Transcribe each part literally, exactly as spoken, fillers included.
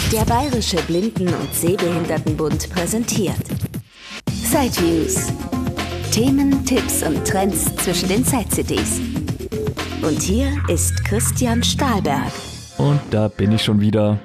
Der Bayerische Blinden- und Sehbehindertenbund präsentiert Sideviews. Themen, Tipps und Trends zwischen den Side-C Ds. Und hier ist Christian Stahlberg. Und da bin ich schon wieder.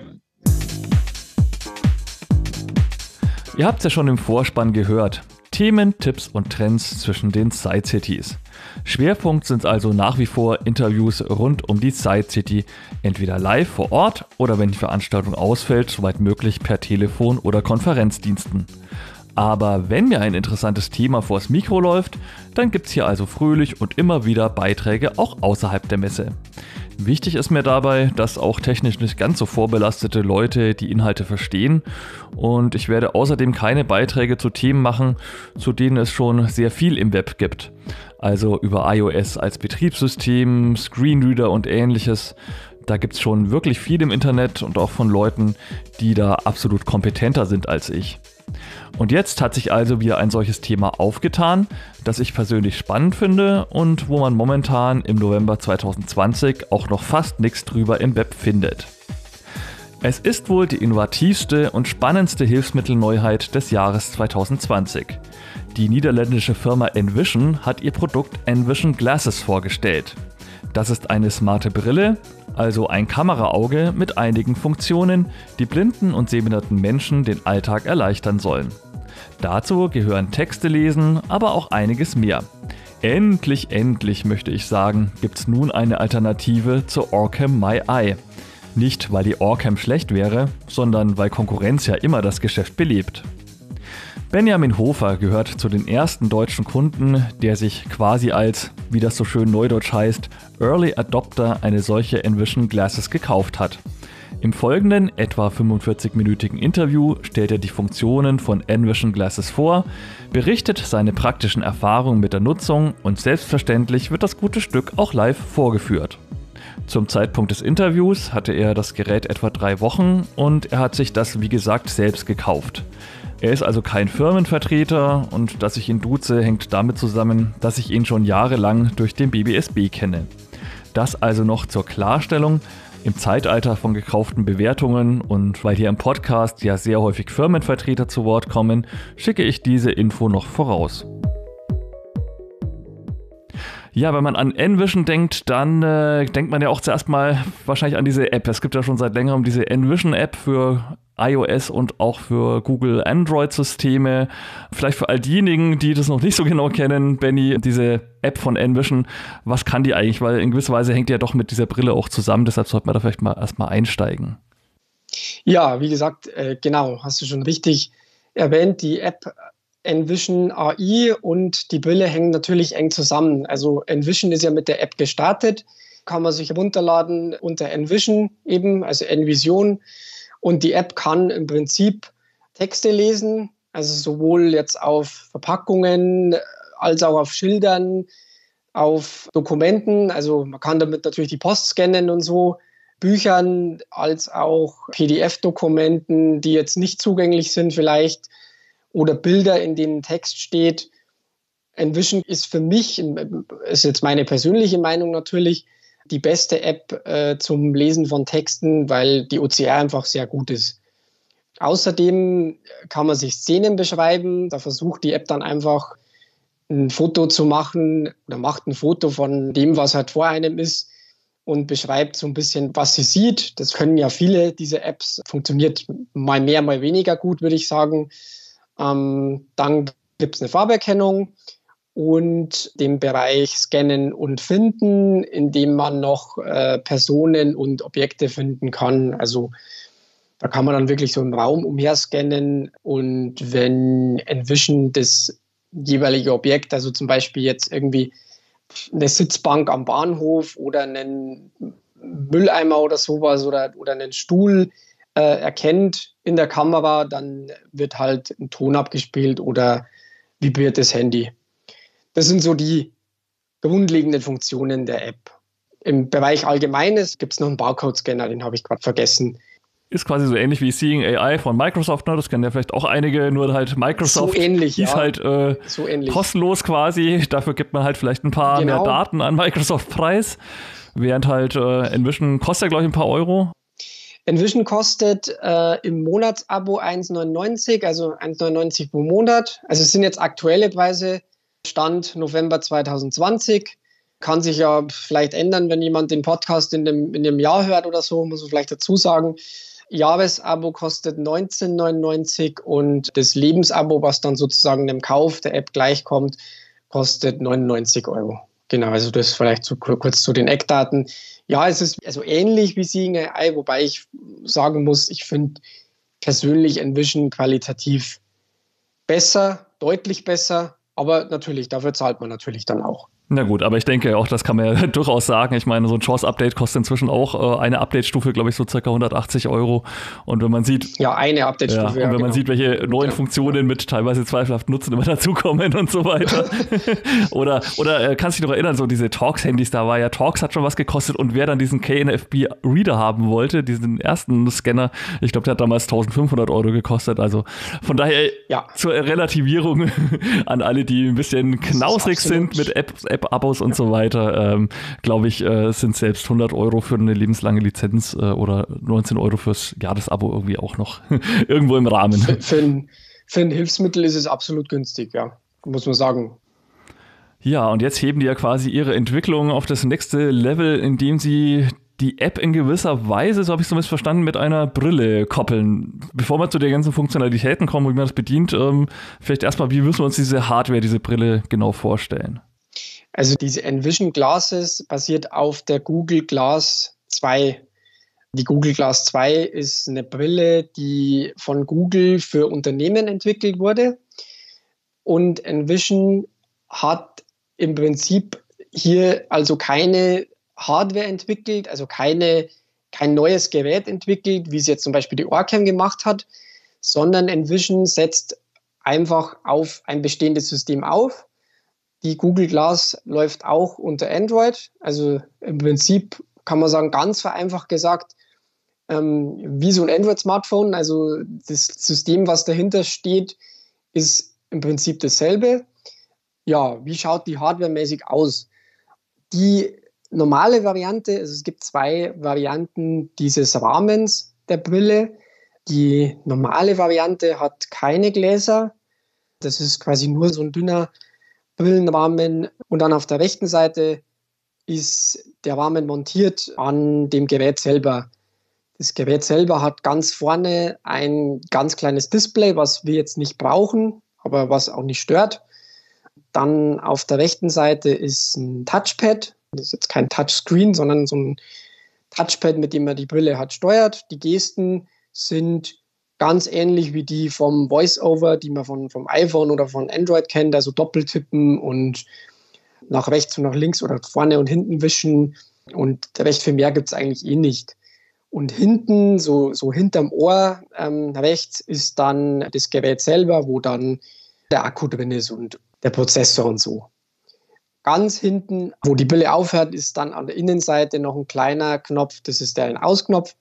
Ihr habt es ja schon im Vorspann gehört. Themen, Tipps und Trends zwischen den Side-C Ds. Schwerpunkt sind also nach wie vor Interviews rund um die Side-C T, entweder live vor Ort oder wenn die Veranstaltung ausfällt, soweit möglich per Telefon oder Konferenzdiensten. Aber wenn mir ein interessantes Thema vors Mikro läuft, dann gibt es hier also fröhlich und immer wieder Beiträge auch außerhalb der Messe. Wichtig ist mir dabei, dass auch technisch nicht ganz so vorbelastete Leute die Inhalte verstehen, und ich werde außerdem keine Beiträge zu Themen machen, zu denen es schon sehr viel im Web gibt. Also über iOS als Betriebssystem, Screenreader und ähnliches. Da gibt es schon wirklich viel im Internet und auch von Leuten, die da absolut kompetenter sind als ich. Und jetzt hat sich also wieder ein solches Thema aufgetan, das ich persönlich spannend finde und wo man momentan im November zwanzig zwanzig auch noch fast nichts drüber im Web findet. Es ist wohl die innovativste und spannendste Hilfsmittelneuheit des Jahres zwanzig zwanzig. Die niederländische Firma Envision hat ihr Produkt Envision Glasses vorgestellt. Das ist eine smarte Brille, also ein Kameraauge mit einigen Funktionen, die blinden und sehbehinderten Menschen den Alltag erleichtern sollen. Dazu gehören Texte lesen, aber auch einiges mehr. Endlich, endlich möchte ich sagen, gibt's nun eine Alternative zur Orcam My Eye. Nicht, weil die Orcam schlecht wäre, sondern weil Konkurrenz ja immer das Geschäft belebt. Benjamin Hofer gehört zu den ersten deutschen Kunden, der sich quasi als, wie das so schön neudeutsch heißt, Early Adopter eine solche Envision Glasses gekauft hat. Im folgenden, etwa fünfundvierzig-minütigen Interview stellt er die Funktionen von Envision Glasses vor, berichtet seine praktischen Erfahrungen mit der Nutzung und selbstverständlich wird das gute Stück auch live vorgeführt. Zum Zeitpunkt des Interviews hatte er das Gerät etwa drei Wochen und er hat sich das, wie gesagt, selbst gekauft. Er ist also kein Firmenvertreter und dass ich ihn duze, hängt damit zusammen, dass ich ihn schon jahrelang durch den B B S B kenne. Das also noch zur Klarstellung. Im Zeitalter von gekauften Bewertungen und weil hier im Podcast ja sehr häufig Firmenvertreter zu Wort kommen, schicke ich diese Info noch voraus. Ja, wenn man an Envision denkt, dann äh, denkt man ja auch zuerst mal wahrscheinlich an diese App. Es gibt ja schon seit längerem diese Envision-App für iOS und auch für Google Android-Systeme. Vielleicht für all diejenigen, die das noch nicht so genau kennen, Benny, diese App von Envision, was kann die eigentlich? Weil in gewisser Weise hängt die ja doch mit dieser Brille auch zusammen, deshalb sollte man da vielleicht mal erstmal einsteigen. Ja, wie gesagt, äh, genau, hast du schon richtig erwähnt, die App Envision A I und die Brille hängen natürlich eng zusammen. Also Envision ist ja mit der App gestartet, kann man sich runterladen unter Envision eben, also Envision. Und die App kann im Prinzip Texte lesen, also sowohl jetzt auf Verpackungen als auch auf Schildern, auf Dokumenten. Also man kann damit natürlich die Post scannen und so, Büchern als auch P D F-Dokumenten, die jetzt nicht zugänglich sind vielleicht, oder Bilder, in denen Text steht. Envision ist für mich, ist jetzt meine persönliche Meinung natürlich, die beste App äh, zum Lesen von Texten, weil die O C R einfach sehr gut ist. Außerdem kann man sich Szenen beschreiben. Da versucht die App dann einfach ein Foto zu machen oder macht ein Foto von dem, was halt vor einem ist und beschreibt so ein bisschen, was sie sieht. Das können ja viele, diese Apps. Funktioniert mal mehr, mal weniger gut, würde ich sagen. Ähm, dann gibt es eine Farberkennung und den Bereich Scannen und Finden, in dem man noch äh, Personen und Objekte finden kann. Also da kann man dann wirklich so im Raum umherscannen und wenn Envision das jeweilige Objekt, also zum Beispiel jetzt irgendwie eine Sitzbank am Bahnhof oder einen Mülleimer oder sowas oder, oder einen Stuhl äh, erkennt in der Kamera, dann wird halt ein Ton abgespielt oder vibriert das Handy. Das sind so die grundlegenden Funktionen der App. Im Bereich Allgemeines gibt es noch einen Barcode-Scanner, den habe ich gerade vergessen. Ist quasi so ähnlich wie Seeing A I von Microsoft, ne? Das kennen ja vielleicht auch einige, nur halt Microsoft so ähnlich, ist ja. halt äh, so ähnlich. kostenlos quasi. Dafür gibt man halt vielleicht ein paar genau. mehr Daten an Microsoft Preis, während halt äh, Envision kostet ja, glaube ich, ein paar Euro. Envision kostet äh, im Monatsabo eins neunundneunzig, also eins neunundneunzig pro Monat. Also es sind jetzt aktuelle Preise, Stand November zwanzig zwanzig. Kann sich ja vielleicht ändern, wenn jemand den Podcast in dem, in dem Jahr hört oder so, muss man vielleicht dazu sagen. Jahresabo kostet neunzehn neunundneunzig und das Lebensabo, was dann sozusagen dem Kauf der App gleichkommt, kostet neunundneunzig Euro. Genau, also das vielleicht zu, kurz zu den Eckdaten. Ja, es ist also ähnlich wie Seeing A I, wobei ich sagen muss, ich finde persönlich Envision qualitativ besser, deutlich besser, aber natürlich, dafür zahlt man natürlich dann auch. Na gut, aber ich denke auch, das kann man ja durchaus sagen. Ich meine, so ein JAWS-Update kostet inzwischen auch äh, eine Update-Stufe, glaube ich, so circa hundertachtzig Euro. Und wenn man sieht... Ja, eine Update-Stufe. Ja, und ja, wenn genau. man sieht, welche neuen ja. Funktionen mit teilweise zweifelhaften Nutzen immer dazukommen und so weiter. oder oder äh, kannst du dich noch erinnern, so diese Torx-Handys, da war ja, Torx hat schon was gekostet und wer dann diesen K N F B-Reader haben wollte, diesen ersten Scanner, ich glaube, der hat damals eintausendfünfhundert Euro gekostet. Also von daher ja. zur Relativierung an alle, die ein bisschen knausrig sind mit App, App-Abos und so weiter, ähm, glaube ich, äh, sind selbst hundert Euro für eine lebenslange Lizenz äh, oder neunzehn Euro fürs Jahresabo irgendwie auch noch irgendwo im Rahmen. Für, für, ein, für ein Hilfsmittel ist es absolut günstig, ja, muss man sagen. Ja, und jetzt heben die ja quasi ihre Entwicklung auf das nächste Level, indem sie die App in gewisser Weise, so habe ich es zumindest verstanden, mit einer Brille koppeln. Bevor wir zu den ganzen Funktionalitäten kommen, wie man das bedient, ähm, vielleicht erstmal, wie müssen wir uns diese Hardware, diese Brille genau vorstellen? Also diese Envision Glasses basiert auf der Google Glass zwei. Die Google Glass zwei ist eine Brille, die von Google für Unternehmen entwickelt wurde. Und Envision hat im Prinzip hier also keine Hardware entwickelt, also keine, kein neues Gerät entwickelt, wie es jetzt zum Beispiel die Orcam gemacht hat, sondern Envision setzt einfach auf ein bestehendes System auf. Die Google Glass läuft auch unter Android, also im Prinzip kann man sagen, ganz vereinfacht gesagt, ähm, wie so ein Android-Smartphone, also das System, was dahinter steht, ist im Prinzip dasselbe. Ja, wie schaut die hardwaremäßig aus? Die normale Variante, also es gibt zwei Varianten dieses Rahmens der Brille. Die normale Variante hat keine Gläser, das ist quasi nur so ein dünner Brillenrahmen und dann auf der rechten Seite ist der Rahmen montiert an dem Gerät selber. Das Gerät selber hat ganz vorne ein ganz kleines Display, was wir jetzt nicht brauchen, aber was auch nicht stört. Dann auf der rechten Seite ist ein Touchpad. Das ist jetzt kein Touchscreen, sondern so ein Touchpad, mit dem man die Brille hat steuert. Die Gesten sind ganz ähnlich wie die vom Voice-Over, die man von, vom iPhone oder von Android kennt, also Doppeltippen und nach rechts und nach links oder vorne und hinten wischen. Und recht viel mehr gibt es eigentlich eh nicht. Und hinten, so, so hinterm Ohr ähm, rechts, ist dann das Gerät selber, wo dann der Akku drin ist und der Prozessor und so. Ganz hinten, wo die Brille aufhört, ist dann an der Innenseite noch ein kleiner Knopf, das ist der Ein-Aus-Knopf.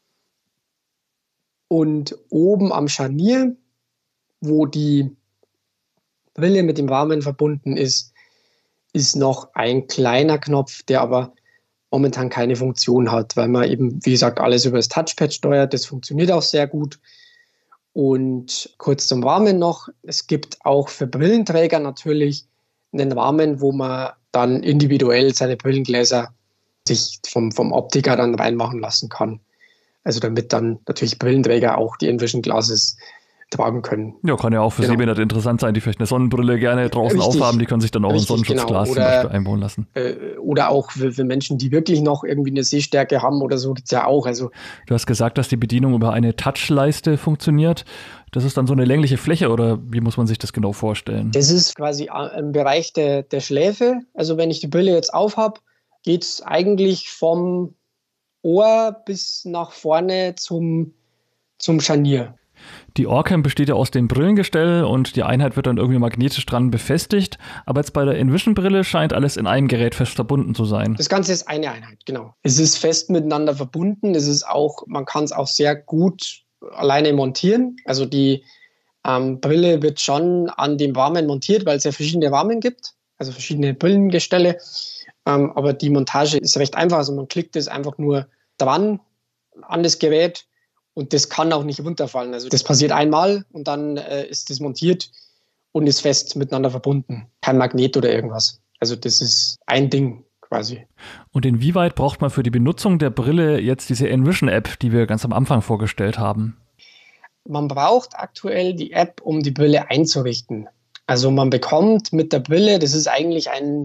Und oben am Scharnier, wo die Brille mit dem Rahmen verbunden ist, ist noch ein kleiner Knopf, der aber momentan keine Funktion hat, weil man eben, wie gesagt, alles über das Touchpad steuert. Das funktioniert auch sehr gut. Und kurz zum Rahmen noch, es gibt auch für Brillenträger natürlich einen Rahmen, wo man dann individuell seine Brillengläser sich vom, vom Optiker dann reinmachen lassen kann. Also damit dann natürlich Brillenträger auch die Envision Glasses tragen können. Ja, kann ja auch für genau. Sehbehinderte interessant sein, die vielleicht eine Sonnenbrille gerne draußen Richtig, aufhaben, die können sich dann auch richtig, ein Sonnenschutzglas genau. Oder, zum Beispiel einbauen lassen. Äh, oder auch für, für Menschen, die wirklich noch irgendwie eine Sehstärke haben oder so, gibt es ja auch. Also, du hast gesagt, dass die Bedienung über eine Touchleiste funktioniert. Das ist dann so eine längliche Fläche oder wie muss man sich das genau vorstellen? Das ist quasi im Bereich der, der Schläfe. Also wenn ich die Brille jetzt aufhab, geht es eigentlich vom Ohr bis nach vorne zum, zum Scharnier. Die Orcam besteht ja aus dem Brillengestell und die Einheit wird dann irgendwie magnetisch dran befestigt. Aber jetzt bei der Envision-Brille scheint alles in einem Gerät fest verbunden zu sein. Das Ganze ist eine Einheit, genau. Es ist fest miteinander verbunden. Es ist auch, man kann es auch sehr gut alleine montieren. Also die ähm, Brille wird schon an dem Rahmen montiert, weil es ja verschiedene Rahmen gibt, also verschiedene Brillengestelle. Ähm, aber die Montage ist recht einfach. Also man klickt es einfach nur dran, an das Gerät und das kann auch nicht runterfallen. Also das passiert einmal und dann äh, ist das montiert und ist fest miteinander verbunden. Kein Magnet oder irgendwas. Also das ist ein Ding quasi. Und inwieweit braucht man für die Benutzung der Brille jetzt diese Envision-App, die wir ganz am Anfang vorgestellt haben? Man braucht aktuell die App, um die Brille einzurichten. Also man bekommt mit der Brille, das ist eigentlich ein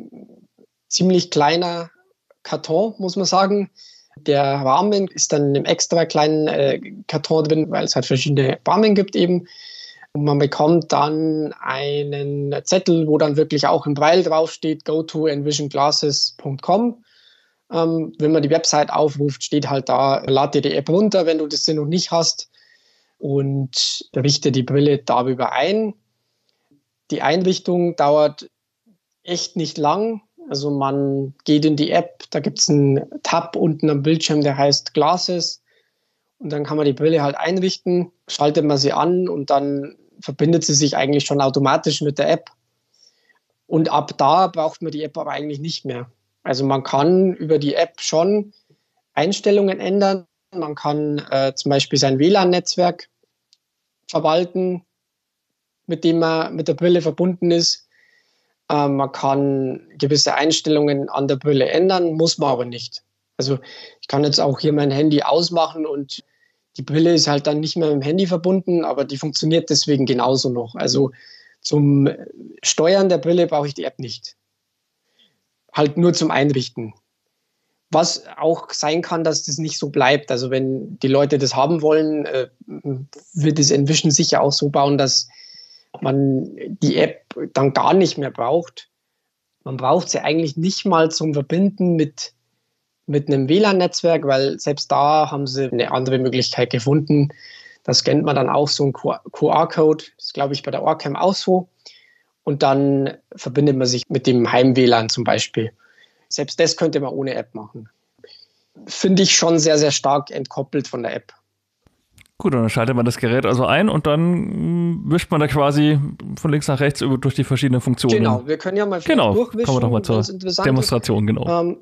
ziemlich kleiner Karton, muss man sagen. Der Rahmen ist dann in einem extra kleinen äh, Karton drin, weil es halt verschiedene Rahmen gibt eben. Und man bekommt dann einen Zettel, wo dann wirklich auch in Braille draufsteht, go to envision glasses punkt com. Ähm, wenn man die Website aufruft, steht halt da, lad dir die App runter, wenn du das noch nicht hast, und richte die Brille darüber ein. Die Einrichtung dauert echt nicht lang. Also man geht in die App, da gibt es einen Tab unten am Bildschirm, der heißt Glasses. Und dann kann man die Brille halt einrichten, schaltet man sie an und dann verbindet sie sich eigentlich schon automatisch mit der App. Und ab da braucht man die App aber eigentlich nicht mehr. Also man kann über die App schon Einstellungen ändern. Man kann äh, zum Beispiel sein W L A N-Netzwerk verwalten, mit dem man mit der Brille verbunden ist. Äh, man kann gewisse Einstellungen an der Brille ändern, muss man aber nicht. Also ich kann jetzt auch hier mein Handy ausmachen und die Brille ist halt dann nicht mehr mit dem Handy verbunden, aber die funktioniert deswegen genauso noch. Also zum Steuern der Brille brauche ich die App nicht. Halt nur zum Einrichten. Was auch sein kann, dass das nicht so bleibt. Also wenn die Leute das haben wollen, äh, wird das Envision sicher auch so bauen, dass man die App dann gar nicht mehr braucht. Man braucht sie eigentlich nicht mal zum Verbinden mit, mit einem W L A N-Netzwerk, weil selbst da haben sie eine andere Möglichkeit gefunden. Da scannt man dann auch so einen Q R-Code. Das ist, glaube ich, bei der Orcam auch so. Und dann verbindet man sich mit dem Heim-W L A N zum Beispiel. Selbst das könnte man ohne App machen. Finde ich schon sehr, sehr stark entkoppelt von der App. Gut, und dann schaltet man das Gerät also ein und dann wischt man da quasi von links nach rechts über durch die verschiedenen Funktionen. Genau, wir können ja mal genau, durchwischen. Kommen wir doch mal zur Demonstration, genau. Ähm,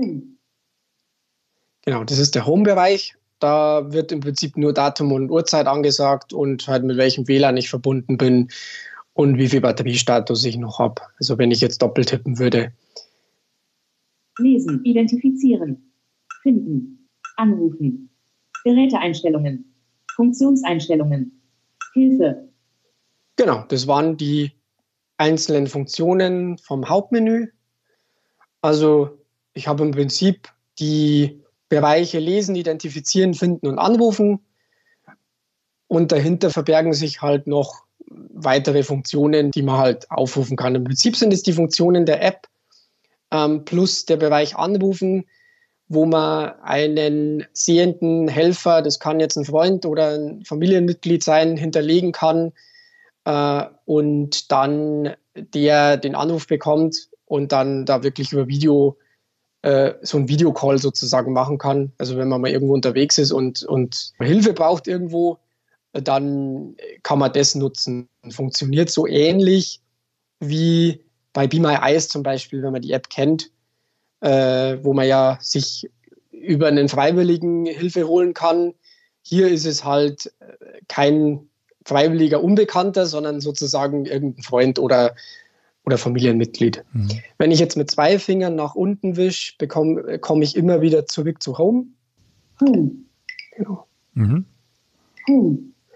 genau, das ist der Home-Bereich. Da wird im Prinzip nur Datum und Uhrzeit angesagt und halt mit welchem W L A N ich verbunden bin und wie viel Batteriestatus ich noch habe. Also wenn ich jetzt doppelt tippen würde. Lesen, identifizieren, finden, anrufen, Geräteeinstellungen, Funktionseinstellungen, Hilfe. Genau, das waren die einzelnen Funktionen vom Hauptmenü. Also ich habe im Prinzip die Bereiche Lesen, Identifizieren, Finden und Anrufen. Und dahinter verbergen sich halt noch weitere Funktionen, die man halt aufrufen kann. Im Prinzip sind es die Funktionen der App, Ähm, plus der Bereich Anrufen, wo man einen sehenden Helfer, das kann jetzt ein Freund oder ein Familienmitglied sein, hinterlegen kann äh, und dann der den Anruf bekommt und dann da wirklich über Video äh, so ein Videocall sozusagen machen kann. Also wenn man mal irgendwo unterwegs ist und, und Hilfe braucht irgendwo, dann kann man das nutzen. Funktioniert so ähnlich wie bei Be My Eyes zum Beispiel, wenn man die App kennt, äh, wo man ja sich über einen Freiwilligen Hilfe holen kann. Hier ist es halt kein freiwilliger Unbekannter, sondern sozusagen irgendein Freund oder, oder Familienmitglied. Mhm. Wenn ich jetzt mit zwei Fingern nach unten wische, bekomme, komme ich immer wieder zurück zu Home. Home. Genau. Mhm. Home.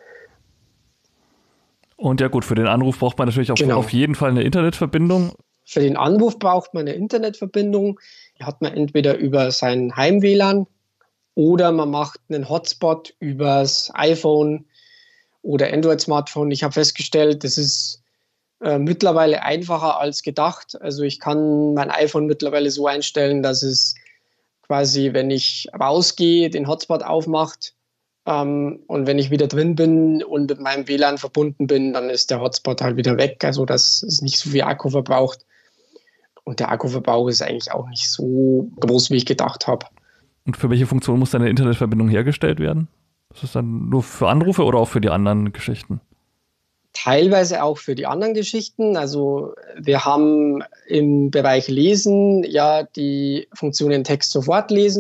Und ja gut, für den Anruf braucht man natürlich auch genau. auf jeden Fall eine Internetverbindung. Für den Anruf braucht man eine Internetverbindung. Die hat man entweder über sein Heim-W L A N oder man macht einen Hotspot übers iPhone oder Android-Smartphone. Ich habe festgestellt, das ist äh, mittlerweile einfacher als gedacht. Also ich kann mein iPhone mittlerweile so einstellen, dass es quasi, wenn ich rausgehe, den Hotspot aufmacht. Um, und wenn ich wieder drin bin und mit meinem W L A N verbunden bin, dann ist der Hotspot halt wieder weg, also dass es nicht so viel Akku verbraucht. Und der Akkuverbrauch ist eigentlich auch nicht so groß, wie ich gedacht habe. Und für welche Funktion muss deine Internetverbindung hergestellt werden? Ist das dann nur für Anrufe oder auch für die anderen Geschichten? Teilweise auch für die anderen Geschichten. Also wir haben im Bereich Lesen ja die Funktionen Text sofort lesen.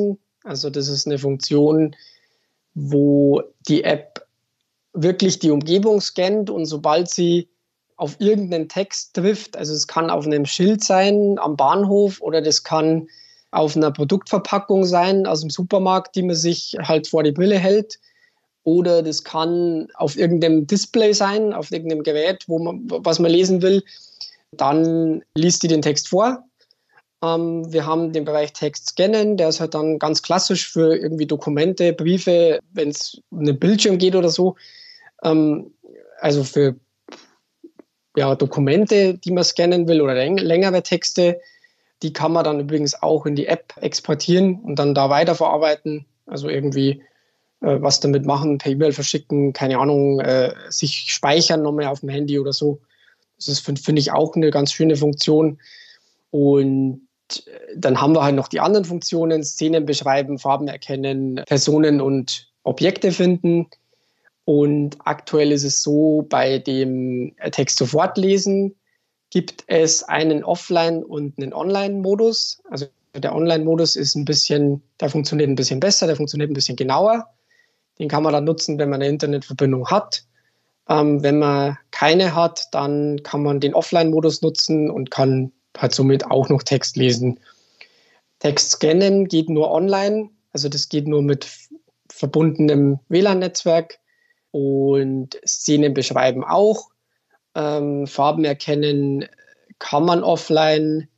Also das ist eine Funktion, wo die App wirklich die Umgebung scannt und sobald sie auf irgendeinen Text trifft, also es kann auf einem Schild sein am Bahnhof oder das kann auf einer Produktverpackung sein aus dem Supermarkt, die man sich halt vor die Brille hält, oder das kann auf irgendeinem Display sein, auf irgendeinem Gerät, wo man, was man lesen will, dann liest die den Text vor. Ähm, wir haben den Bereich Text scannen, der ist halt dann ganz klassisch für irgendwie Dokumente, Briefe, wenn es um einen Bildschirm geht oder so. Ähm, also für ja, Dokumente, die man scannen will oder läng- längere Texte, die kann man dann übrigens auch in die App exportieren und dann da weiterverarbeiten. Also irgendwie äh, was damit machen, per E-Mail verschicken, keine Ahnung, äh, sich speichern nochmal auf dem Handy oder so. Das ist, finde find ich, auch eine ganz schöne Funktion. Und dann haben wir halt noch die anderen Funktionen, Szenen beschreiben, Farben erkennen, Personen und Objekte finden. Und aktuell ist es so, bei dem Text sofort lesen gibt es einen Offline- und einen Online-Modus. Also der Online-Modus ist ein bisschen, der funktioniert ein bisschen besser, der funktioniert ein bisschen genauer. Den kann man dann nutzen, wenn man eine Internetverbindung hat. Ähm, wenn man keine hat, dann kann man den Offline-Modus nutzen und kann halt somit auch noch Text lesen. Text scannen geht nur online, also das geht nur mit verbundenem W L A N-Netzwerk. Und Szenen beschreiben auch. Ähm, Farben erkennen kann man offline.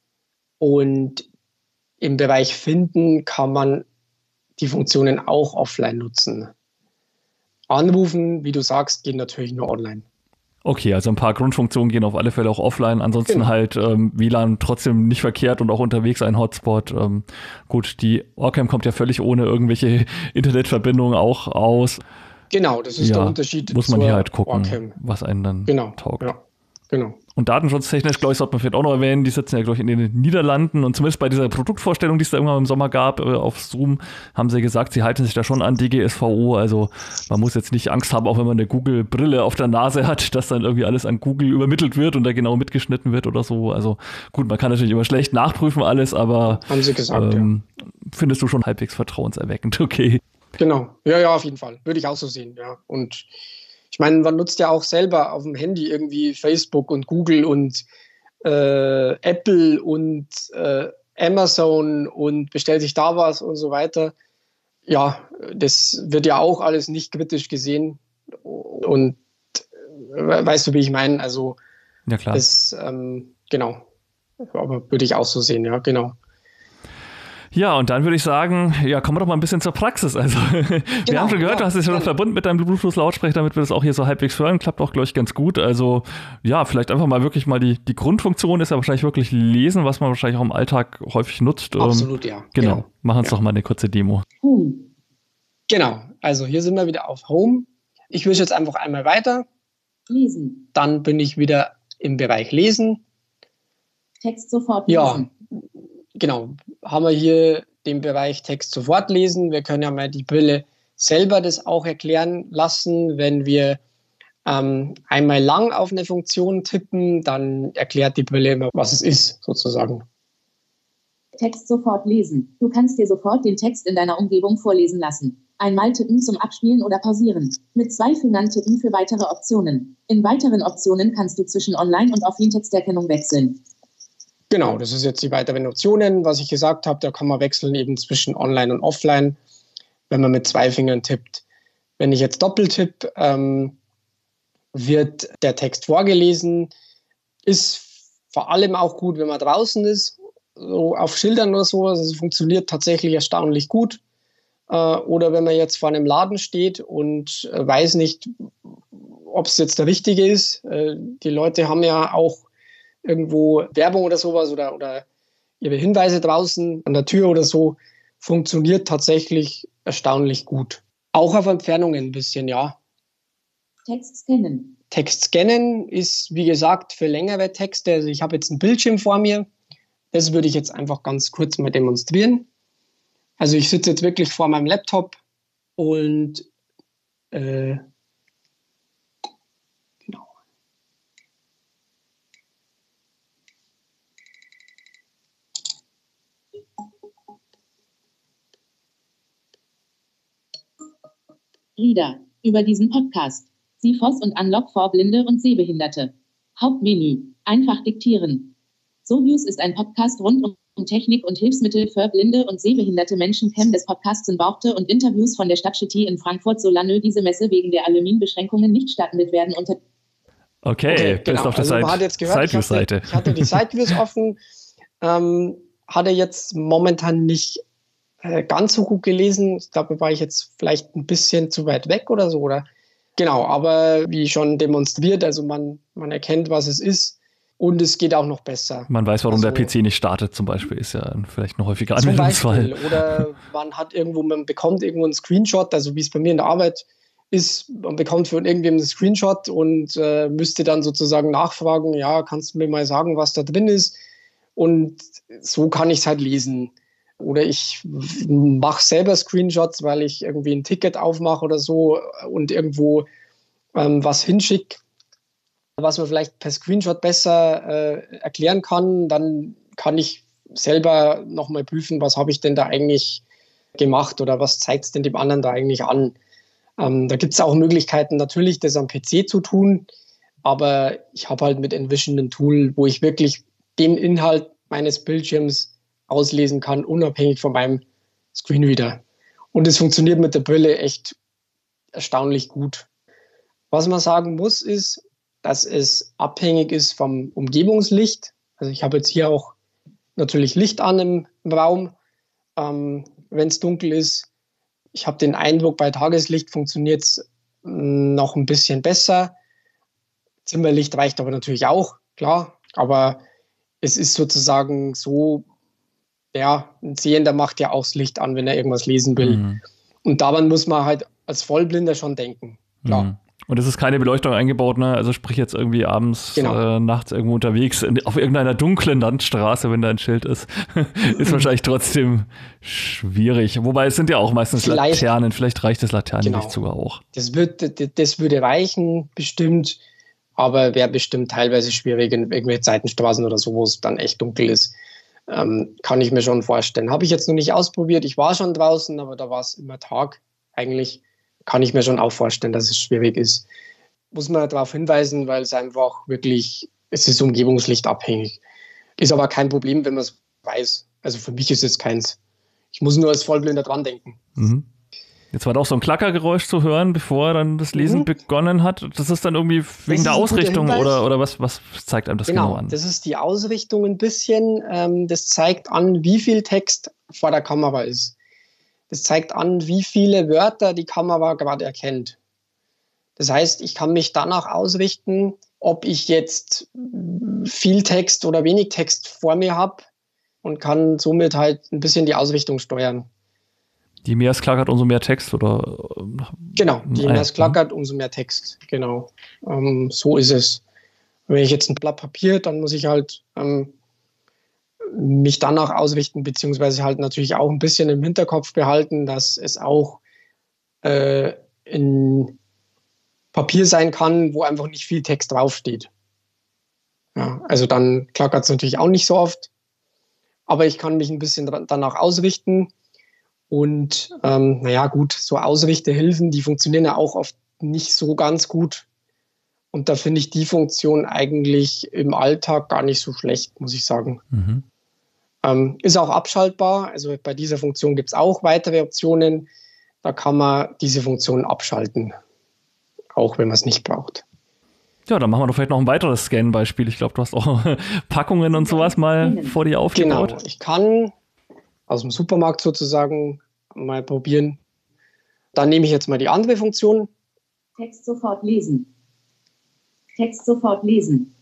Und im Bereich Finden kann man die Funktionen auch offline nutzen. Anrufen, wie du sagst, geht natürlich nur online. Okay, also ein paar Grundfunktionen gehen auf alle Fälle auch offline. Ansonsten Genau. halt ähm, W L A N trotzdem nicht verkehrt und auch unterwegs ein Hotspot. Ähm, gut, die Orcam kommt ja völlig ohne irgendwelche Internetverbindungen auch aus. Genau, das ist Ja, der Unterschied muss man zur hier halt gucken, Orcam. was einen dann Genau, taugt. ja, genau. Und datenschutztechnisch, glaube ich, sollte man vielleicht auch noch erwähnen, die sitzen ja, glaube ich, in den Niederlanden und zumindest bei dieser Produktvorstellung, die es da irgendwann im Sommer gab, äh, auf Zoom, haben sie gesagt, sie halten sich da schon an D G S V O, also man muss jetzt nicht Angst haben, auch wenn man eine Google-Brille auf der Nase hat, dass dann irgendwie alles an Google übermittelt wird und da genau mitgeschnitten wird oder so. Also gut, man kann natürlich immer schlecht nachprüfen alles, aber Haben sie gesagt, ähm, ja. Findest du schon halbwegs vertrauenserweckend, okay. Genau, ja, ja, auf jeden Fall. Würde ich auch so sehen, ja. Und ich meine, man nutzt ja auch selber auf dem Handy irgendwie Facebook und Google und äh, Apple und äh, Amazon und bestellt sich da was und so weiter. Ja, das wird ja auch alles nicht kritisch gesehen. Und äh, weißt du, wie ich meine? Also, ja, klar. das, ähm, genau. Aber würde ich auch so sehen, ja, genau. Ja, und dann würde ich sagen, ja, kommen wir doch mal ein bisschen zur Praxis. Also, wir Genau, haben schon gehört, ja, du hast dich schon gerne. verbunden mit deinem Bluetooth-Lautsprecher, damit wir das auch hier so halbwegs hören. Klappt auch, glaube ich, ganz gut. Also, ja, vielleicht einfach mal wirklich mal die, die Grundfunktion ist ja wahrscheinlich wirklich lesen, was man wahrscheinlich auch im Alltag häufig nutzt. Absolut, ja. Genau. genau. Machen uns ja. doch mal eine kurze Demo. Home. Genau, also hier sind wir wieder auf Home. Ich wische jetzt einfach einmal weiter. Lesen. Dann bin ich wieder im Bereich Lesen. Text sofort Ja, lesen. genau. Haben wir hier den Bereich Text sofort lesen. Wir können ja mal die Brille selber das auch erklären lassen. Wenn wir ähm, einmal lang auf eine Funktion tippen, dann erklärt die Brille immer, was es ist, sozusagen. Text sofort lesen. Du kannst dir sofort den Text in deiner Umgebung vorlesen lassen. Einmal tippen zum Abspielen oder Pausieren. Mit zwei Fingern tippen für weitere Optionen. In weiteren Optionen kannst du zwischen Online- und Offline-Texterkennung wechseln. Genau, das ist jetzt die weiteren Optionen. Was ich gesagt habe, da kann man wechseln eben zwischen Online und Offline, wenn man mit zwei Fingern tippt. Wenn ich jetzt doppeltipp, ähm, wird der Text vorgelesen. Ist vor allem auch gut, wenn man draußen ist, so auf Schildern oder so. Also es funktioniert tatsächlich erstaunlich gut. Äh, oder wenn man jetzt vor einem Laden steht und äh, weiß nicht, ob es jetzt der richtige ist. Äh, die Leute haben ja auch irgendwo Werbung oder sowas oder, oder ihre Hinweise draußen an der Tür oder so. Funktioniert tatsächlich erstaunlich gut. Auch auf Entfernungen ein bisschen, ja. Text scannen. Text scannen ist, wie gesagt, für längere Texte. Also ich habe jetzt einen Bildschirm vor mir. Das würde ich jetzt einfach ganz kurz mal demonstrieren. Also ich sitze jetzt wirklich vor meinem Laptop und äh, genau. Reader. Über diesen Podcast. SIFOS und Unlock for Blinde und Sehbehinderte. Hauptmenü. Einfach diktieren. SoViews ist ein Podcast rund um um Technik und Hilfsmittel für blinde und sehbehinderte Menschen. Cam des Podcasts in Bauchte und Interviews von der Stadtcity in Frankfurt, solange diese Messe wegen der Aluminiumbeschränkungen nicht stattfindet werden. Unter okay, okay, bist genau. auf der Also man hat jetzt gehört, ich Sideviews-Seite. hatte, ich hatte die Sideviews offen, ähm, hatte jetzt momentan nicht äh, ganz so gut gelesen. Ich glaube, war ich jetzt vielleicht ein bisschen zu weit weg oder so, oder? Genau, aber wie schon demonstriert, also man, man erkennt, was es ist. Und es geht auch noch besser. Man weiß, warum also, der P C nicht startet, zum Beispiel, ist ja vielleicht ein häufiger zum Anwendungsfall. Beispiel. Oder man hat irgendwo, man bekommt irgendwo einen Screenshot, also wie es bei mir in der Arbeit ist, man bekommt von irgendwem einen Screenshot und äh, müsste dann sozusagen nachfragen, ja, kannst du mir mal sagen, was da drin ist? Und so kann ich es halt lesen. Oder ich mache selber Screenshots, weil ich irgendwie ein Ticket aufmache oder so und irgendwo ähm, was hinschicke, was man vielleicht per Screenshot besser äh, erklären kann, dann kann ich selber nochmal prüfen, was habe ich denn da eigentlich gemacht oder was zeigt es denn dem anderen da eigentlich an. Ähm, da gibt es auch Möglichkeiten, natürlich das am P C zu tun, aber ich habe halt mit Envision ein Tool, wo ich wirklich den Inhalt meines Bildschirms auslesen kann, unabhängig von meinem Screenreader. Und es funktioniert mit der Brille echt erstaunlich gut. Was man sagen muss, ist, dass es abhängig ist vom Umgebungslicht. Also ich habe jetzt hier auch natürlich Licht an im, im Raum, ähm, wenn es dunkel ist. Ich habe den Eindruck, bei Tageslicht funktioniert es noch ein bisschen besser. Zimmerlicht reicht aber natürlich auch, klar. Aber es ist sozusagen so, ja, ein Sehender macht ja auch das Licht an, wenn er irgendwas lesen will. Mhm. Und daran muss man halt als Vollblinder schon denken, klar. Mhm. Und es ist keine Beleuchtung eingebaut, ne? Also sprich jetzt irgendwie abends, genau. äh, nachts irgendwo unterwegs, in, auf irgendeiner dunklen Landstraße, wenn da ein Schild ist, ist wahrscheinlich trotzdem schwierig. Wobei es sind ja auch meistens vielleicht, Laternen, vielleicht reicht das Laternenlicht genau. sogar auch. Das, wird, das würde reichen, bestimmt, aber wäre bestimmt teilweise schwierig in irgendwelchen Seitenstraßen oder so, wo es dann echt dunkel ist. Ähm, kann ich mir schon vorstellen. Habe ich jetzt noch nicht ausprobiert. Ich war schon draußen, aber da war es immer Tag eigentlich. Kann ich mir schon auch vorstellen, dass es schwierig ist. Muss man darauf hinweisen, weil es einfach wirklich, es ist Umgebungslicht abhängig. Ist aber kein Problem, wenn man es weiß. Also für mich ist es keins. Ich muss nur als Vollblinder dran denken. Mhm. Jetzt war da auch so ein Klackergeräusch zu hören, bevor dann das Lesen mhm. begonnen hat. Das ist dann irgendwie wegen der Ausrichtung oder, oder was, was zeigt einem das genau, genau an? Das ist die Ausrichtung ein bisschen. Ähm, das zeigt an, wie viel Text vor der Kamera ist. Das zeigt an, wie viele Wörter die Kamera gerade erkennt. Das heißt, ich kann mich danach ausrichten, ob ich jetzt viel Text oder wenig Text vor mir habe und kann somit halt ein bisschen die Ausrichtung steuern. Je mehr es klackert, umso mehr Text, oder? Genau, je mehr es klackert, umso mehr Text. Genau, ähm, so ist es. Wenn ich jetzt ein Blatt Papier, dann muss ich halt ähm, mich danach ausrichten, beziehungsweise halt natürlich auch ein bisschen im Hinterkopf behalten, dass es auch äh, in Papier sein kann, wo einfach nicht viel Text draufsteht. Ja, also dann klackert es natürlich auch nicht so oft, aber ich kann mich ein bisschen danach ausrichten und ähm, naja gut, so Ausrichtehilfen, die funktionieren ja auch oft nicht so ganz gut und da finde ich die Funktion eigentlich im Alltag gar nicht so schlecht, muss ich sagen. Mhm. Ähm, ist auch abschaltbar, also bei dieser Funktion gibt es auch weitere Optionen, da kann man diese Funktion abschalten, auch wenn man es nicht braucht. Ja, dann machen wir doch vielleicht noch ein weiteres Scan-Beispiel. Ich glaube, du hast auch Packungen und sowas mal vor dir aufgebaut. Genau, ich kann aus dem Supermarkt sozusagen mal probieren. Dann nehme ich jetzt mal die andere Funktion. Text sofort lesen. Text sofort lesen.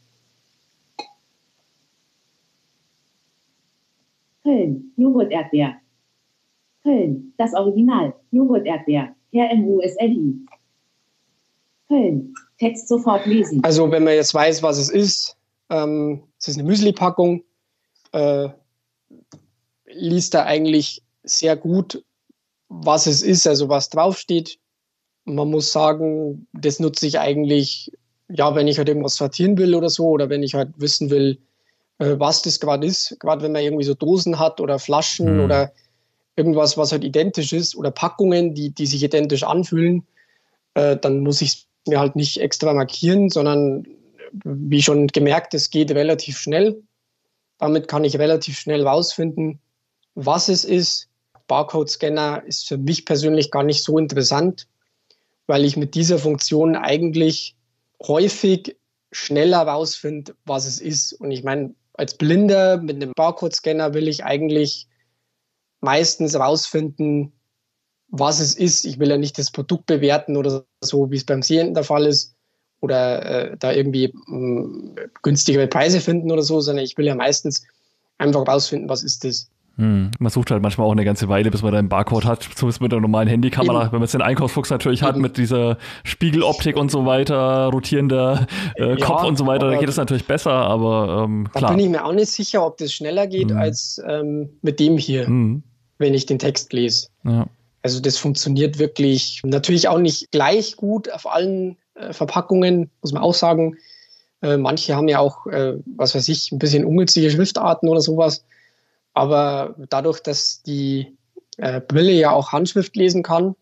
Köln, Joghurt-Erdbeer. Köln, das Original, Joghurt-Erdbeer, Herr M U S L I. Köln, Text sofort lesen. Also wenn man jetzt weiß, was es ist, ähm, es ist eine Müsli-Packung, äh, liest er eigentlich sehr gut, was es ist, also was draufsteht. Man muss sagen, das nutze ich eigentlich, ja, wenn ich halt irgendwas sortieren will oder so, oder wenn ich halt wissen will, äh, was das gerade ist, gerade wenn man irgendwie so Dosen hat oder Flaschen mhm. oder irgendwas, was halt identisch ist, oder Packungen, die, die sich identisch anfühlen, äh, dann muss ich es mir halt nicht extra markieren, sondern wie schon gemerkt, es geht relativ schnell. Damit kann ich relativ schnell rausfinden, was es ist. Barcode-Scanner ist für mich persönlich gar nicht so interessant, weil ich mit dieser Funktion eigentlich häufig schneller rausfinde, was es ist. Und ich meine, als Blinder mit einem Barcode-Scanner will ich eigentlich meistens rausfinden, was es ist. Ich will ja nicht das Produkt bewerten oder so, wie es beim Sehenden der Fall ist, oder äh, da irgendwie mh, günstigere Preise finden oder so, sondern ich will ja meistens einfach rausfinden, was ist das. Hm. Man sucht halt manchmal auch eine ganze Weile, bis man da einen Barcode hat, zumindest mit der normalen Handykamera. Eben. Wenn man jetzt den Einkaufsfuchs natürlich Eben. hat mit dieser Spiegeloptik und so weiter, rotierender äh, ja, Kopf und so weiter, da geht es natürlich besser, aber ähm, klar. Da bin ich mir auch nicht sicher, ob das schneller geht hm. als ähm, mit dem hier, hm. wenn ich den Text lese. Ja. Also das funktioniert wirklich natürlich auch nicht gleich gut auf allen äh, Verpackungen, muss man auch sagen. Äh, manche haben ja auch, äh, was weiß ich, ein bisschen ungünstige Schriftarten oder sowas. Aber dadurch, dass die äh, Brille ja auch Handschrift lesen kann,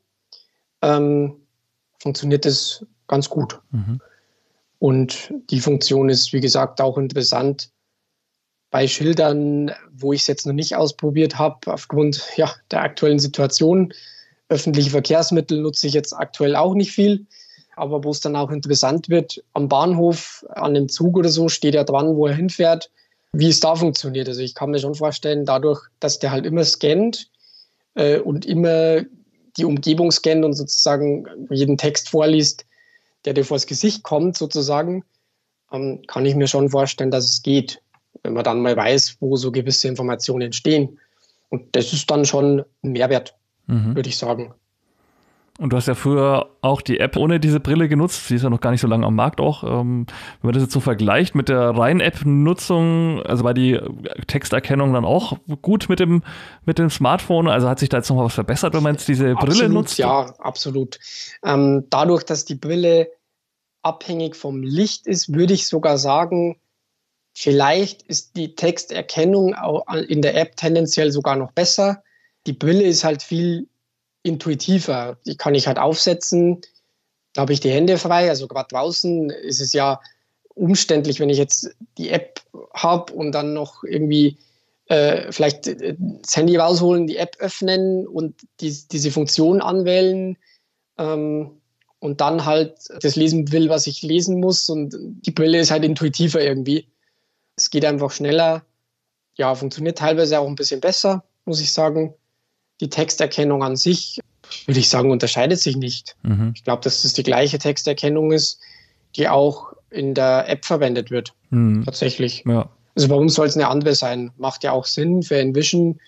ähm, funktioniert das ganz gut. Mhm. Und die Funktion ist, wie gesagt, auch interessant bei Schildern, wo ich es jetzt noch nicht ausprobiert habe, aufgrund ja, der aktuellen Situation. Öffentliche Verkehrsmittel nutze ich jetzt aktuell auch nicht viel. Aber wo es dann auch interessant wird, am Bahnhof, an dem Zug oder so, steht er dran, wo er hinfährt, wie es da funktioniert. Also ich kann mir schon vorstellen, dadurch, dass der halt immer scannt äh, und immer die Umgebung scannt und sozusagen jeden Text vorliest, der dir vors Gesicht kommt sozusagen, ähm, kann ich mir schon vorstellen, dass es geht, wenn man dann mal weiß, wo so gewisse Informationen entstehen. Und das ist dann schon ein Mehrwert, mhm. würde ich sagen. Und du hast ja früher auch die App ohne diese Brille genutzt. Sie ist ja noch gar nicht so lange am Markt auch. Ähm, wenn man das jetzt so vergleicht mit der reinen App-Nutzung, also war die Texterkennung dann auch gut mit dem, mit dem Smartphone? Also hat sich da jetzt noch mal was verbessert, wenn man jetzt diese Brille absolut, nutzt? Ja, absolut. Ähm, dadurch, dass die Brille abhängig vom Licht ist, würde ich sogar sagen, vielleicht ist die Texterkennung in der App tendenziell sogar noch besser. Die Brille ist halt viel intuitiver. Die kann ich halt aufsetzen, da habe ich die Hände frei. Also gerade draußen ist es ja umständlich, wenn ich jetzt die App habe und dann noch irgendwie äh, vielleicht das Handy rausholen, die App öffnen und die, diese Funktion anwählen ähm, und dann halt das lesen will, was ich lesen muss. Und die Brille ist halt intuitiver irgendwie. Es geht einfach schneller. Ja, funktioniert teilweise auch ein bisschen besser, muss ich sagen. Die Texterkennung an sich, würde ich sagen, unterscheidet sich nicht. Mhm. Ich glaube, dass das die gleiche Texterkennung ist, die auch in der App verwendet wird. Mhm. Tatsächlich. Ja. Also warum soll es eine andere sein? Macht ja auch Sinn für Envision,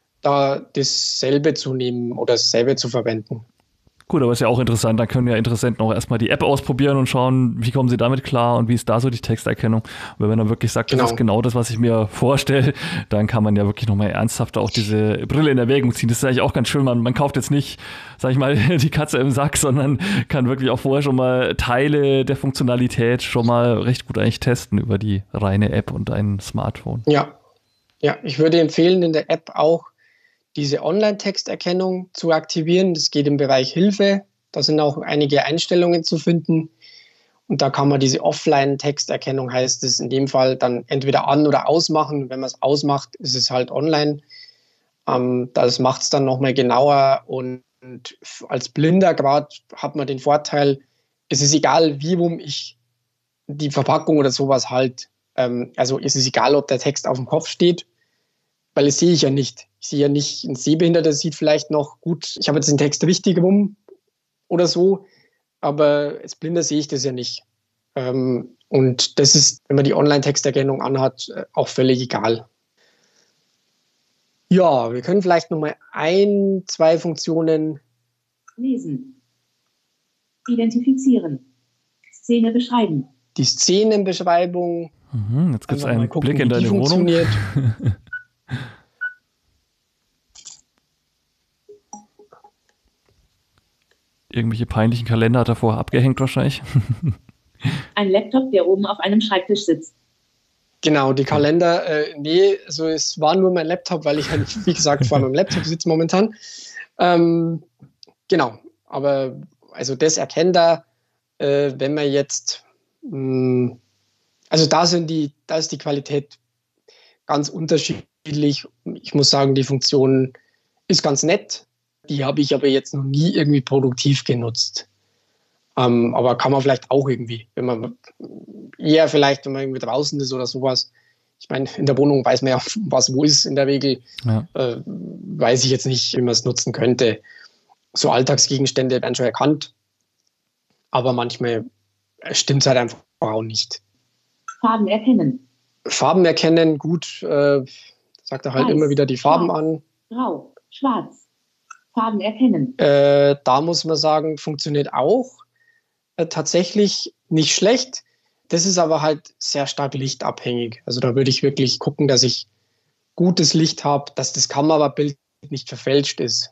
da dasselbe zu nehmen oder dasselbe zu verwenden. Gut, aber ist ja auch interessant, da können ja Interessenten auch erstmal die App ausprobieren und schauen, wie kommen sie damit klar und wie ist da so die Texterkennung. Und wenn man dann wirklich sagt, genau. das ist genau das, was ich mir vorstelle, dann kann man ja wirklich nochmal ernsthafter auch diese Brille in Erwägung ziehen. Das ist eigentlich auch ganz schön, man, man kauft jetzt nicht, sag ich mal, die Katze im Sack, sondern kann wirklich auch vorher schon mal Teile der Funktionalität schon mal recht gut eigentlich testen über die reine App und ein Smartphone. Ja, ja, ich würde empfehlen, in der App auch diese Online-Texterkennung zu aktivieren. Das geht im Bereich Hilfe. Da sind auch einige Einstellungen zu finden. Und da kann man diese Offline-Texterkennung, heißt es in dem Fall, dann entweder an- oder ausmachen. Wenn man es ausmacht, ist es halt online. Ähm, das macht es dann nochmal genauer. Und als Blinder gerade hat man den Vorteil, es ist egal, wie rum ich die Verpackung oder sowas halt. Ähm, also es ist egal, ob der Text auf dem Kopf steht, weil das sehe ich ja nicht. Ich sehe ja nicht, ein Sehbehinderter sieht vielleicht noch gut, ich habe jetzt den Text richtig rum oder so, aber als Blinder sehe ich das ja nicht. Ähm, und das ist, wenn man die Online-Texterkennung anhat, auch völlig egal. Ja, wir können vielleicht nochmal ein, zwei Funktionen lesen. Identifizieren. Szene beschreiben. Die Szenenbeschreibung. Mhm, jetzt gibt es einen gucken, Blick in deine Wohnung. Irgendwelche peinlichen Kalender hat er vorher abgehängt wahrscheinlich. Ein Laptop, der oben auf einem Schreibtisch sitzt. Genau, die Kalender, äh, nee, also es war nur mein Laptop, weil ich halt, wie gesagt, vor meinem Laptop sitze momentan. Ähm, genau, aber also das erkennt er, äh, wenn man jetzt, mh, also da sind die, da ist die Qualität ganz unterschiedlich. Ich muss sagen, die Funktion ist ganz nett. Die habe ich aber jetzt noch nie irgendwie produktiv genutzt. Ähm, aber kann man vielleicht auch irgendwie, wenn man eher vielleicht, wenn man irgendwie draußen ist oder sowas. Ich meine, in der Wohnung weiß man ja, was wo ist in der Regel. Ja. Äh, weiß ich jetzt nicht, wie man es nutzen könnte. So Alltagsgegenstände werden schon erkannt. Aber manchmal stimmt es halt einfach auch nicht. Farben erkennen. Farben erkennen, gut. Äh, sagt er halt Weiß, immer wieder die Farben Schwarz, an. Grau, Schwarz. Farben erkennen. Äh, da muss man sagen, funktioniert auch. Äh, tatsächlich nicht schlecht. Das ist aber halt sehr stark lichtabhängig. Also da würde ich wirklich gucken, dass ich gutes Licht habe, dass das Kamerabild nicht verfälscht ist.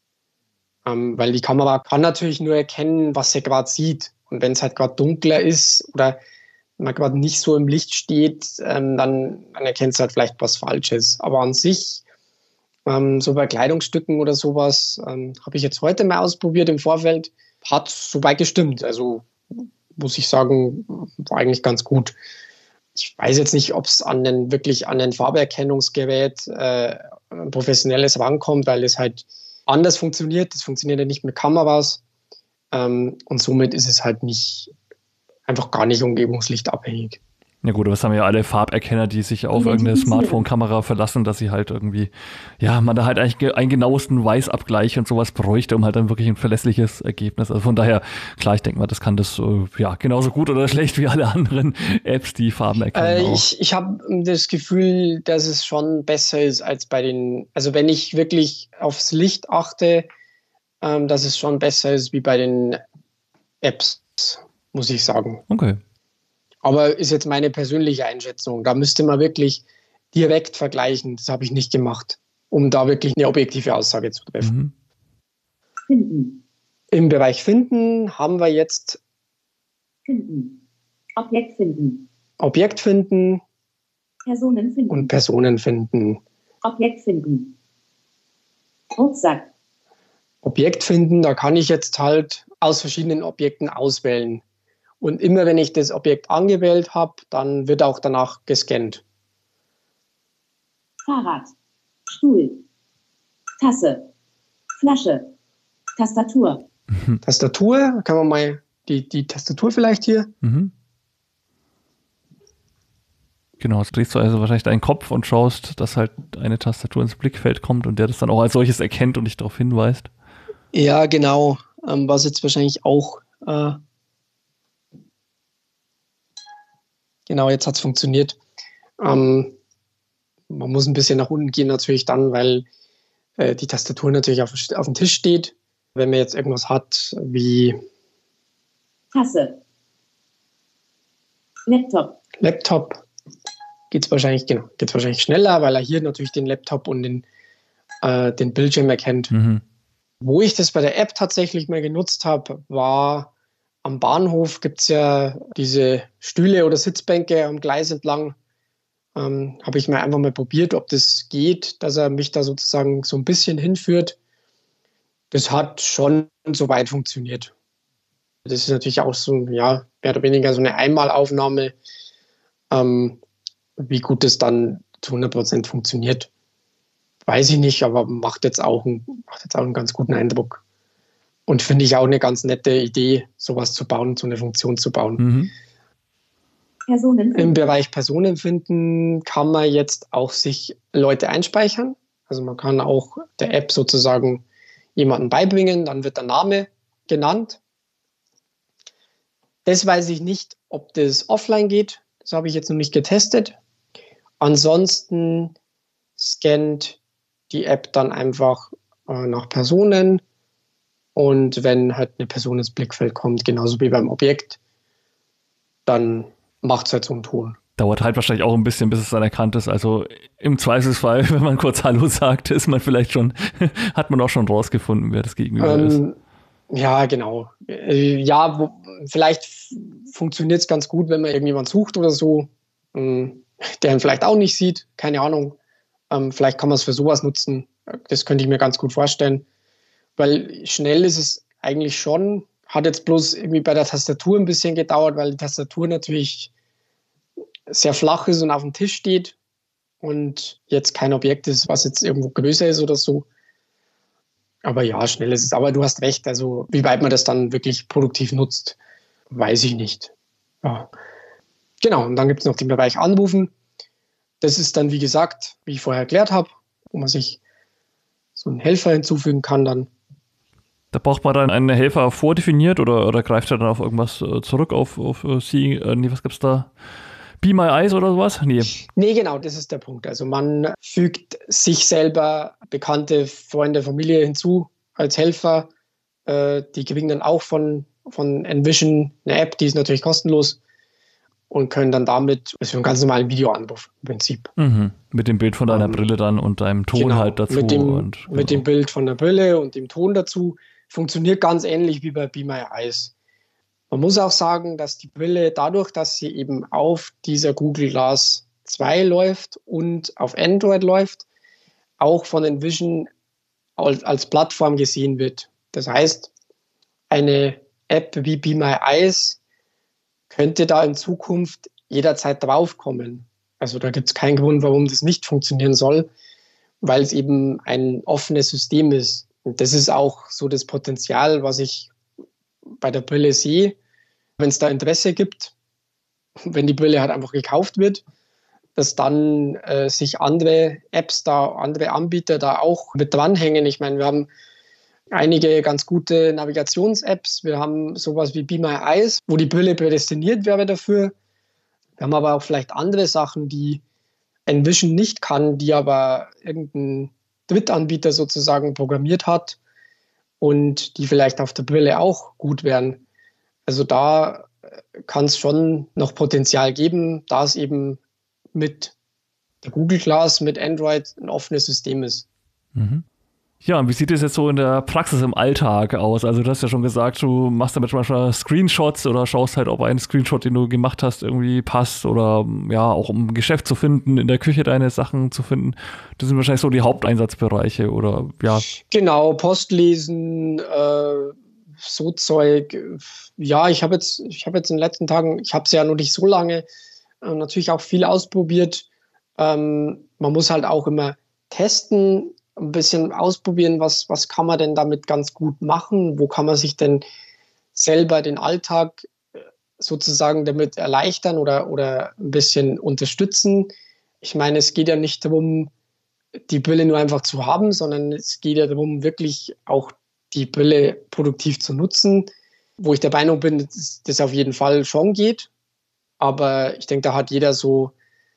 Ähm, weil die Kamera kann natürlich nur erkennen, was sie gerade sieht. Und wenn es halt gerade dunkler ist oder man gerade nicht so im Licht steht, ähm, dann, dann erkennt es halt vielleicht was Falsches. Aber an sich, ähm, so bei Kleidungsstücken oder sowas, ähm, habe ich jetzt heute mal ausprobiert im Vorfeld, hat soweit gestimmt. Also muss ich sagen, war eigentlich ganz gut. Ich weiß jetzt nicht, ob es an den, wirklich an ein Farberkennungsgerät äh, ein professionelles rankommt, weil es halt anders funktioniert. Das funktioniert ja nicht mit Kameras. Ähm, und somit ist es halt nicht, einfach gar nicht umgebungslichtabhängig. Ja gut, aber es haben ja alle Farberkenner, die sich auf irgendeine Smartphone-Kamera verlassen, dass sie halt irgendwie, ja, man da halt eigentlich einen genauesten Weißabgleich und sowas bräuchte, um halt dann wirklich ein verlässliches Ergebnis. Also von daher, klar, ich denke mal, das kann das äh, ja genauso gut oder schlecht wie alle anderen Apps, die Farben erkennen. Äh, ich ich habe das Gefühl, dass es schon besser ist als bei den, also wenn ich wirklich aufs Licht achte, ähm, dass es schon besser ist wie bei den Apps, muss ich sagen. Okay. Aber ist jetzt meine persönliche Einschätzung. Da müsste man wirklich direkt vergleichen. Das habe ich nicht gemacht, um da wirklich eine objektive Aussage zu treffen. Mhm. Finden. Im Bereich Finden haben wir jetzt Finden. Objekt finden. Objekt finden. Personen finden. Und Personen finden. Objekt finden. Rucksack. Objekt finden, da kann ich jetzt halt aus verschiedenen Objekten auswählen. Und immer wenn ich das Objekt angewählt habe, dann wird auch danach gescannt. Fahrrad, Stuhl, Tasse, Flasche, Tastatur. Mhm. Tastatur, kann man mal die, die Tastatur vielleicht hier. Mhm. Genau, jetzt drehst du also wahrscheinlich deinen Kopf und schaust, dass halt eine Tastatur ins Blickfeld kommt und der das dann auch als solches erkennt und dich darauf hinweist. Ja, genau. Ähm, was jetzt wahrscheinlich auch... Äh, Genau, jetzt hat es funktioniert. Ähm, man muss ein bisschen nach unten gehen natürlich dann, weil äh, die Tastatur natürlich auf, auf dem Tisch steht. Wenn man jetzt irgendwas hat wie Tasse, Laptop. Laptop, geht es wahrscheinlich, genau, geht's wahrscheinlich schneller, weil er hier natürlich den Laptop und den, äh, den Bildschirm erkennt. Mhm. Wo ich das bei der App tatsächlich mal genutzt habe, war am Bahnhof gibt es ja diese Stühle oder Sitzbänke am Gleis entlang. Ähm, habe ich mal einfach mal probiert, ob das geht, dass er mich da sozusagen so ein bisschen hinführt. Das hat schon soweit funktioniert. Das ist natürlich auch so, ja, mehr oder weniger so eine Einmalaufnahme. Ähm, wie gut das dann zu hundert Prozent funktioniert, weiß ich nicht, aber macht jetzt auch, ein, macht jetzt auch einen ganz guten Eindruck. Und finde ich auch eine ganz nette Idee, sowas zu bauen, so eine Funktion zu bauen. Mhm. Personen. Im Bereich Personen finden kann man jetzt auch sich Leute einspeichern. Also man kann auch der App sozusagen jemanden beibringen, dann wird der Name genannt. Das weiß ich nicht, ob das offline geht. Das habe ich jetzt noch nicht getestet. Ansonsten scannt die App dann einfach äh, nach Personen. Und wenn halt eine Person ins Blickfeld kommt, genauso wie beim Objekt, dann macht es halt so einen Ton. Dauert halt wahrscheinlich auch ein bisschen, bis es dann erkannt ist. Also im Zweifelsfall, wenn man kurz Hallo sagt, ist man vielleicht schon, hat man auch schon rausgefunden, wer das Gegenüber ähm, ist. Ja, genau. Ja, wo, vielleicht funktioniert es ganz gut, wenn man irgendjemand sucht oder so, der ihn vielleicht auch nicht sieht, keine Ahnung. Ähm, vielleicht kann man es für sowas nutzen. Das könnte ich mir ganz gut vorstellen. Weil schnell ist es eigentlich schon, Hat jetzt bloß irgendwie bei der Tastatur ein bisschen gedauert, weil die Tastatur natürlich sehr flach ist und auf dem Tisch steht und jetzt kein Objekt ist, was jetzt irgendwo größer ist oder so. Aber ja, schnell ist es. Aber du hast recht, also wie weit man das dann wirklich produktiv nutzt, weiß ich nicht. Ja. Genau, und dann gibt es noch den Bereich Anrufen. Das ist dann, wie gesagt, wie ich vorher erklärt habe, wo man sich so einen Helfer hinzufügen kann dann. Da braucht man dann einen Helfer vordefiniert oder, oder greift er dann auf irgendwas zurück, auf, auf Sie, äh, nee, was gibt's da? Be My Eyes oder sowas? Nee. Nee, genau, das ist der Punkt. Also man fügt sich selber bekannte Freunde, Familie hinzu als Helfer. Äh, die kriegen dann auch von, von Envision eine App, die ist natürlich kostenlos und können dann damit, also einen ganz normalen Videoanruf im Prinzip. Mhm. Mit dem Bild von deiner um, Brille dann und deinem Ton genau, halt dazu. Mit dem, und, genau. mit dem Bild von der Brille und dem Ton dazu. Funktioniert ganz ähnlich wie bei Be My Eyes. Man muss auch sagen, dass die Brille dadurch, dass sie eben auf dieser Google Glass zwei läuft und auf Android läuft, auch von Envision als, als Plattform gesehen wird. Das heißt, eine App wie Be My Eyes könnte da in Zukunft jederzeit draufkommen. Also da gibt es keinen Grund, warum das nicht funktionieren soll, weil es eben ein offenes System ist. Und das ist auch so das Potenzial, was ich bei der Brille sehe. Wenn es da Interesse gibt, wenn die Brille halt einfach gekauft wird, dass dann äh, sich andere Apps da, andere Anbieter da auch mit dranhängen. Ich meine, wir haben einige ganz gute Navigations-Apps. Wir haben sowas wie Be My Eyes, wo die Brille prädestiniert wäre dafür. Wir haben aber auch vielleicht andere Sachen, die Envision nicht kann, die aber irgendein Drittanbieter sozusagen programmiert hat und die vielleicht auf der Brille auch gut wären. Also da kann es schon noch Potenzial geben, da es eben mit der Google Glass, mit Android ein offenes System ist. Mhm. Ja, und wie sieht es jetzt so in der Praxis im Alltag aus? Also du hast ja schon gesagt, du machst damit manchmal Screenshots oder schaust halt, ob ein Screenshot, den du gemacht hast, irgendwie passt oder ja, auch um ein Geschäft zu finden, in der Küche deine Sachen zu finden. Das sind wahrscheinlich so die Haupteinsatzbereiche oder ja. Genau, Post lesen, äh, so Zeug. Ja, ich habe jetzt, ich habe jetzt in den letzten Tagen, ich habe es ja noch nicht so lange, äh, natürlich auch viel ausprobiert. Ähm, man muss halt auch immer testen, ein bisschen ausprobieren, was, was kann man denn damit ganz gut machen, wo kann man sich denn selber den Alltag sozusagen damit erleichtern oder, oder ein bisschen unterstützen. Ich meine, es geht ja nicht darum, die Brille nur einfach zu haben, sondern es geht ja darum, wirklich auch die Brille produktiv zu nutzen, wo ich der Meinung bin, dass das auf jeden Fall schon geht. Aber ich denke, da hat jeder so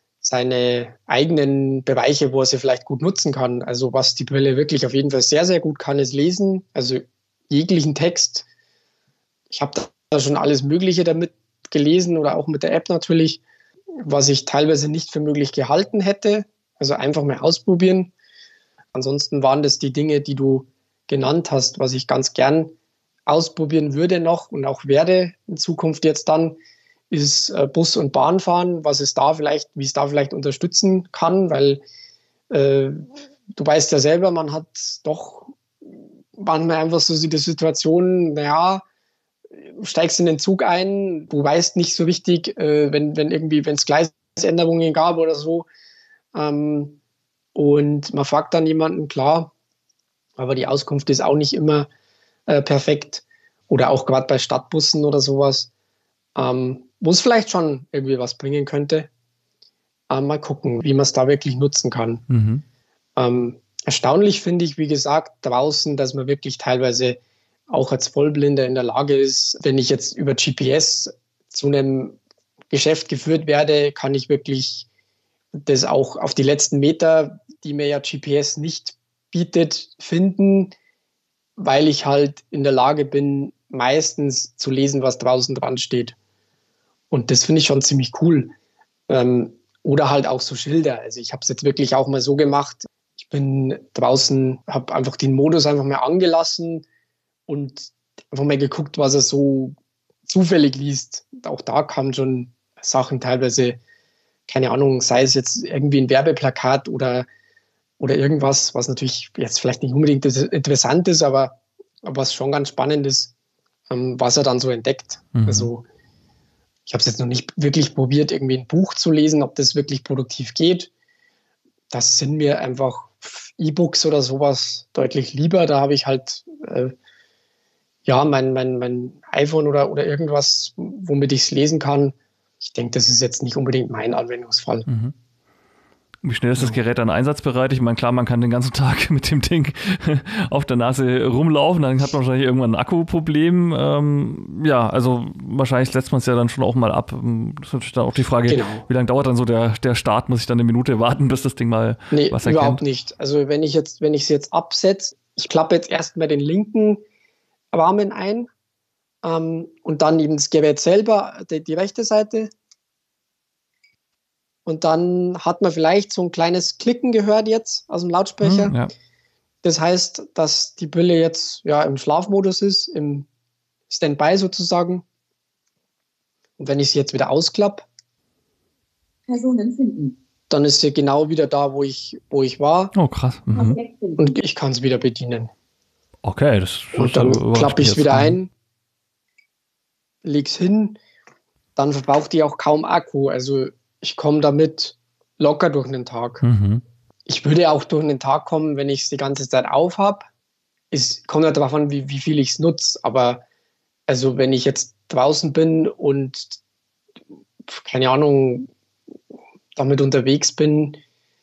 seine eigenen Bereiche, wo er sie vielleicht gut nutzen kann. Also was die Brille wirklich auf jeden Fall sehr, sehr gut kann, ist lesen. Also jeglichen Text. Ich habe da schon alles Mögliche damit gelesen oder auch mit der App natürlich, was ich teilweise nicht für möglich gehalten hätte. Also einfach mal ausprobieren. Ansonsten waren das die Dinge, die du genannt hast, was ich ganz gern ausprobieren würde noch und auch werde in Zukunft jetzt dann, ist äh, Bus- und Bahnfahren, was es da vielleicht, wie es da vielleicht unterstützen kann, weil äh, du weißt ja selber, man hat doch manchmal einfach so die Situation, naja, du steigst in den Zug ein, du weißt nicht so richtig, äh, wenn, wenn irgendwie, wenn es Gleisänderungen gab oder so, ähm, und man fragt dann jemanden, klar, aber die Auskunft ist auch nicht immer äh, perfekt oder auch gerade bei Stadtbussen oder sowas, ähm, wo es vielleicht schon irgendwie was bringen könnte. Ähm, mal gucken, wie man es da wirklich nutzen kann. Mhm. Ähm, erstaunlich finde ich, wie gesagt, draußen, dass man wirklich teilweise auch als Vollblinder in der Lage ist, wenn ich jetzt über G P S zu einem Geschäft geführt werde, kann ich wirklich das auch auf die letzten Meter, die mir ja G P S nicht bietet, finden, weil ich halt in der Lage bin, meistens zu lesen, was draußen dran steht. Und das finde ich schon ziemlich cool. Ähm, oder halt auch so Schilder. Also ich habe es jetzt wirklich auch mal so gemacht. Ich bin draußen, habe einfach den Modus einfach mal angelassen und einfach mal geguckt, was er so zufällig liest. Auch da kamen schon Sachen teilweise, keine Ahnung, sei es jetzt irgendwie ein Werbeplakat oder, oder irgendwas, was natürlich jetzt vielleicht nicht unbedingt interessant ist, aber was schon ganz spannend ist. ähm, was er dann so entdeckt. Mhm. Also ich habe es jetzt noch nicht wirklich probiert, irgendwie ein Buch zu lesen, ob das wirklich produktiv geht. Das sind mir einfach E-Books oder sowas deutlich lieber. Da habe ich halt äh, ja mein, mein, mein iPhone oder, oder irgendwas, womit ich es lesen kann. Ich denke, das ist jetzt nicht unbedingt mein Anwendungsfall. Mhm. Wie schnell ist das Gerät dann einsatzbereit? Ich meine, klar, man kann den ganzen Tag mit dem Ding auf der Nase rumlaufen, dann hat man wahrscheinlich irgendwann ein Akkuproblem. Ähm, ja, also wahrscheinlich setzt man es ja dann schon auch mal ab. Das ist natürlich dann auch die Frage, genau. Wie lange dauert dann so der, der Start? Muss ich dann eine Minute warten, bis das Ding mal nee, was erkennt? Überhaupt nicht. Also wenn ich jetzt, wenn ich es jetzt absetze, ich klappe jetzt erstmal den linken Rahmen ein ähm, und dann eben das Gerät selber, die, die rechte Seite. Und dann hat man vielleicht so ein kleines Klicken gehört jetzt aus dem Lautsprecher. Hm, ja. Das heißt, dass die Brille jetzt ja im Schlafmodus ist, im Standby sozusagen. Und wenn ich sie jetzt wieder ausklappe, Personen finden. dann ist sie genau wieder da, wo ich, wo ich war. Oh, krass. Mhm. Und ich kann es wieder bedienen. Okay, das, das Und dann klappe ich es wieder ein, lege es hin. Dann verbraucht die auch kaum Akku. Also ich komme damit locker durch den Tag. Mhm. Ich würde auch durch den Tag kommen, wenn ich es die ganze Zeit auf habe. Es kommt ja darauf an, wie, wie viel ich es nutze. Aber also wenn ich jetzt draußen bin und keine Ahnung, damit unterwegs bin,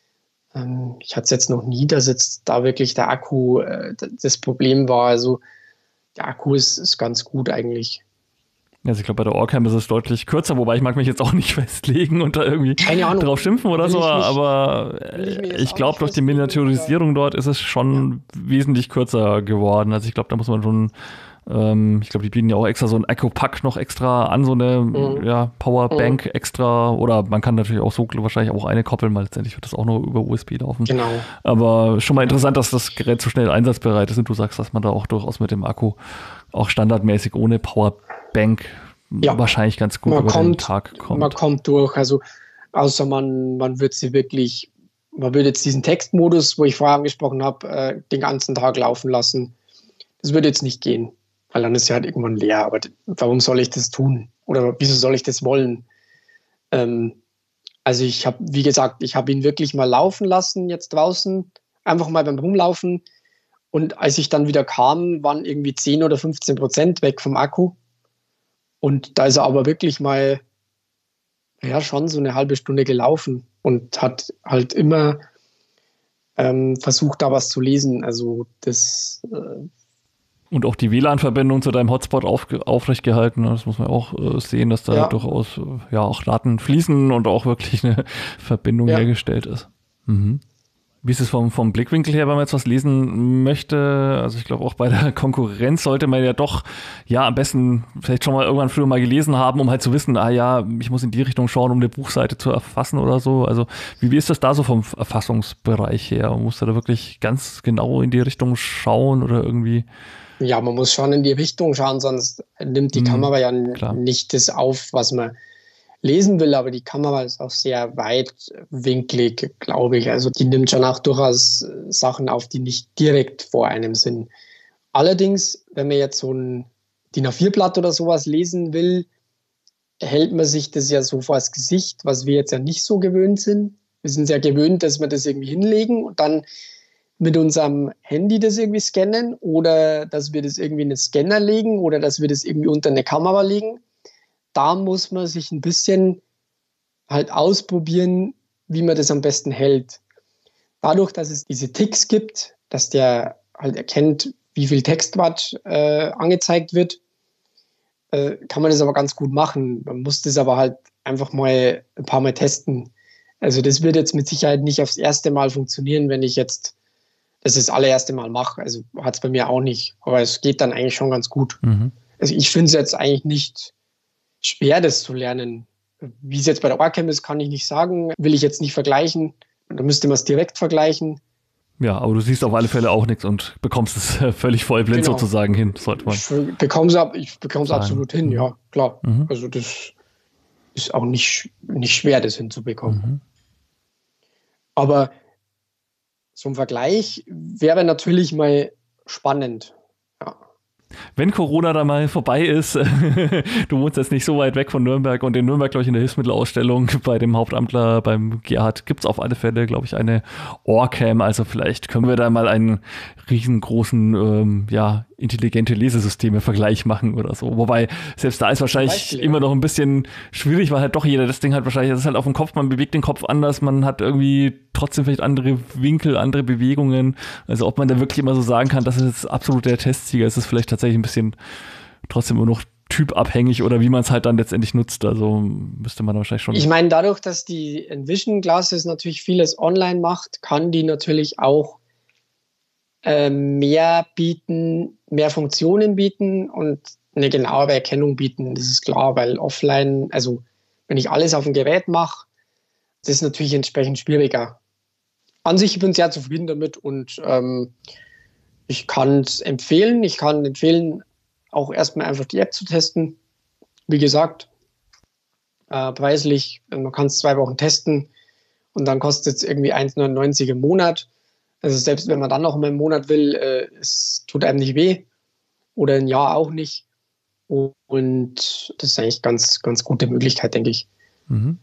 ähm, ich hatte es jetzt noch nie, dass jetzt da wirklich der Akku äh, das Problem war. Also der Akku ist, ist ganz gut eigentlich. Also ich glaube, bei der Orcam ist es deutlich kürzer, wobei ich mag mich jetzt auch nicht festlegen und da irgendwie drauf schimpfen oder so, mich, aber ich, ich glaube, durch die Miniaturisierung dort ist es schon ja. wesentlich kürzer geworden. Also ich glaube, da muss man schon, ähm, ich glaube, die bieten ja auch extra so ein Akku-Pack noch extra an, so eine mhm. ja, Powerbank mhm. extra, oder man kann natürlich auch so wahrscheinlich auch eine koppeln, weil letztendlich wird das auch nur über U S B laufen. Genau. Aber schon mal interessant, dass das Gerät so schnell einsatzbereit ist und du sagst, dass man da auch durchaus mit dem Akku auch standardmäßig ohne Powerbank Bank ja. wahrscheinlich ganz gut man über kommt, den Tag kommt. Man kommt durch, also außer man, man wird sie wirklich, man würde jetzt diesen Textmodus, wo ich vorher angesprochen habe, äh, den ganzen Tag laufen lassen. Das würde jetzt nicht gehen, weil dann ist sie halt irgendwann leer. Aber warum soll ich das tun? Oder wieso soll ich das wollen? Ähm, also ich habe, wie gesagt, ich habe ihn wirklich mal laufen lassen jetzt draußen, einfach mal beim Rumlaufen. Und als ich dann wieder kam, waren irgendwie zehn oder fünfzehn Prozent weg vom Akku. Und da ist er aber wirklich mal, ja, schon so eine halbe Stunde gelaufen und hat halt immer ähm, versucht, da was zu lesen. Also das. Äh und auch die W L A N-Verbindung zu deinem Hotspot auf, aufrecht gehalten. Das muss man auch äh, sehen, dass da ja. durchaus äh, ja auch Daten fließen und auch wirklich eine Verbindung ja. hergestellt ist. Mhm. Wie ist es vom, vom Blickwinkel her, wenn man jetzt was lesen möchte? Also ich glaube, auch bei der Konkurrenz sollte man ja doch, ja, am besten vielleicht schon mal irgendwann früher mal gelesen haben, um halt zu wissen, ah ja, ich muss in die Richtung schauen, um eine Buchseite zu erfassen oder so. Also wie, wie ist das da so vom Erfassungsbereich her? Muss da wirklich ganz genau in die Richtung schauen oder irgendwie? Ja, man muss schon in die Richtung schauen, sonst nimmt die hm, Kamera ja klar. nicht das auf, was man lesen will, aber die Kamera ist auch sehr weitwinklig, glaube ich. Also die nimmt schon auch durchaus Sachen auf, die nicht direkt vor einem sind. Allerdings, wenn man jetzt so ein D I N A vier Blatt oder sowas lesen will, hält man sich das ja so vor das Gesicht, was wir jetzt ja nicht so gewöhnt sind. Wir sind ja gewöhnt, dass wir das irgendwie hinlegen und dann mit unserem Handy das irgendwie scannen oder dass wir das irgendwie in einen Scanner legen oder dass wir das irgendwie unter eine Kamera legen. Da muss man sich ein bisschen halt ausprobieren, wie man das am besten hält. Dadurch, dass es diese Ticks gibt, dass der halt erkennt, wie viel Textwatt äh, angezeigt wird, äh, kann man das aber ganz gut machen. Man muss das aber halt einfach mal ein paar Mal testen. Also das wird jetzt mit Sicherheit nicht aufs erste Mal funktionieren, wenn ich jetzt das das allererste Mal mache. Also hat es bei mir auch nicht. Aber es geht dann eigentlich schon ganz gut. Mhm. Also ich finde es jetzt eigentlich nicht schwer, das zu lernen. Wie es jetzt bei der Orcam ist, kann ich nicht sagen. Will ich jetzt nicht vergleichen. Da müsste man es direkt vergleichen. Ja, aber du siehst auf alle Fälle auch nichts und bekommst es völlig vollblind genau. sozusagen hin. Sollte man ich bekomme es, ich bekomme es absolut hin, ja, klar. Mhm. Also das ist auch nicht, nicht schwer, das hinzubekommen. Mhm. Aber so ein Vergleich wäre natürlich mal spannend. Ja. Wenn Corona da mal vorbei ist, du wohnst jetzt nicht so weit weg von Nürnberg und in Nürnberg, glaube ich, in der Hilfsmittelausstellung bei dem Hauptamtler, beim Gerhard, gibt es auf alle Fälle, glaube ich, eine OrCam. Also vielleicht können wir da mal einen riesengroßen, ähm, ja, intelligente Lesesysteme-Vergleich machen oder so. Wobei, selbst da ist wahrscheinlich Beispiel, immer noch ein bisschen schwierig, weil halt doch jeder das Ding hat wahrscheinlich, das ist halt auf dem Kopf, man bewegt den Kopf anders, man hat irgendwie trotzdem vielleicht andere Winkel, andere Bewegungen. Also ob man da wirklich immer so sagen kann, das ist jetzt absolut der Testsieger, ist es vielleicht tatsächlich ein bisschen trotzdem immer noch typabhängig oder wie man es halt dann letztendlich nutzt. Also müsste man wahrscheinlich schon... Ich meine, dadurch, dass die Envision Glasses natürlich vieles online macht, kann die natürlich auch äh, mehr bieten, mehr Funktionen bieten und eine genauere Erkennung bieten. Das ist klar, weil offline, also wenn ich alles auf dem Gerät mache, das ist natürlich entsprechend schwieriger. An sich bin ich sehr zufrieden damit und ähm, ich kann es empfehlen. Ich kann empfehlen, auch erstmal einfach die App zu testen. Wie gesagt, äh, preislich, man kann es zwei Wochen testen und dann kostet es irgendwie eins neunundneunzig im Monat. Also selbst wenn man dann noch mal im Monat will, äh, es tut einem nicht weh oder ein Jahr auch nicht. Und das ist eigentlich ganz, ganz gute Möglichkeit, denke ich. Mhm.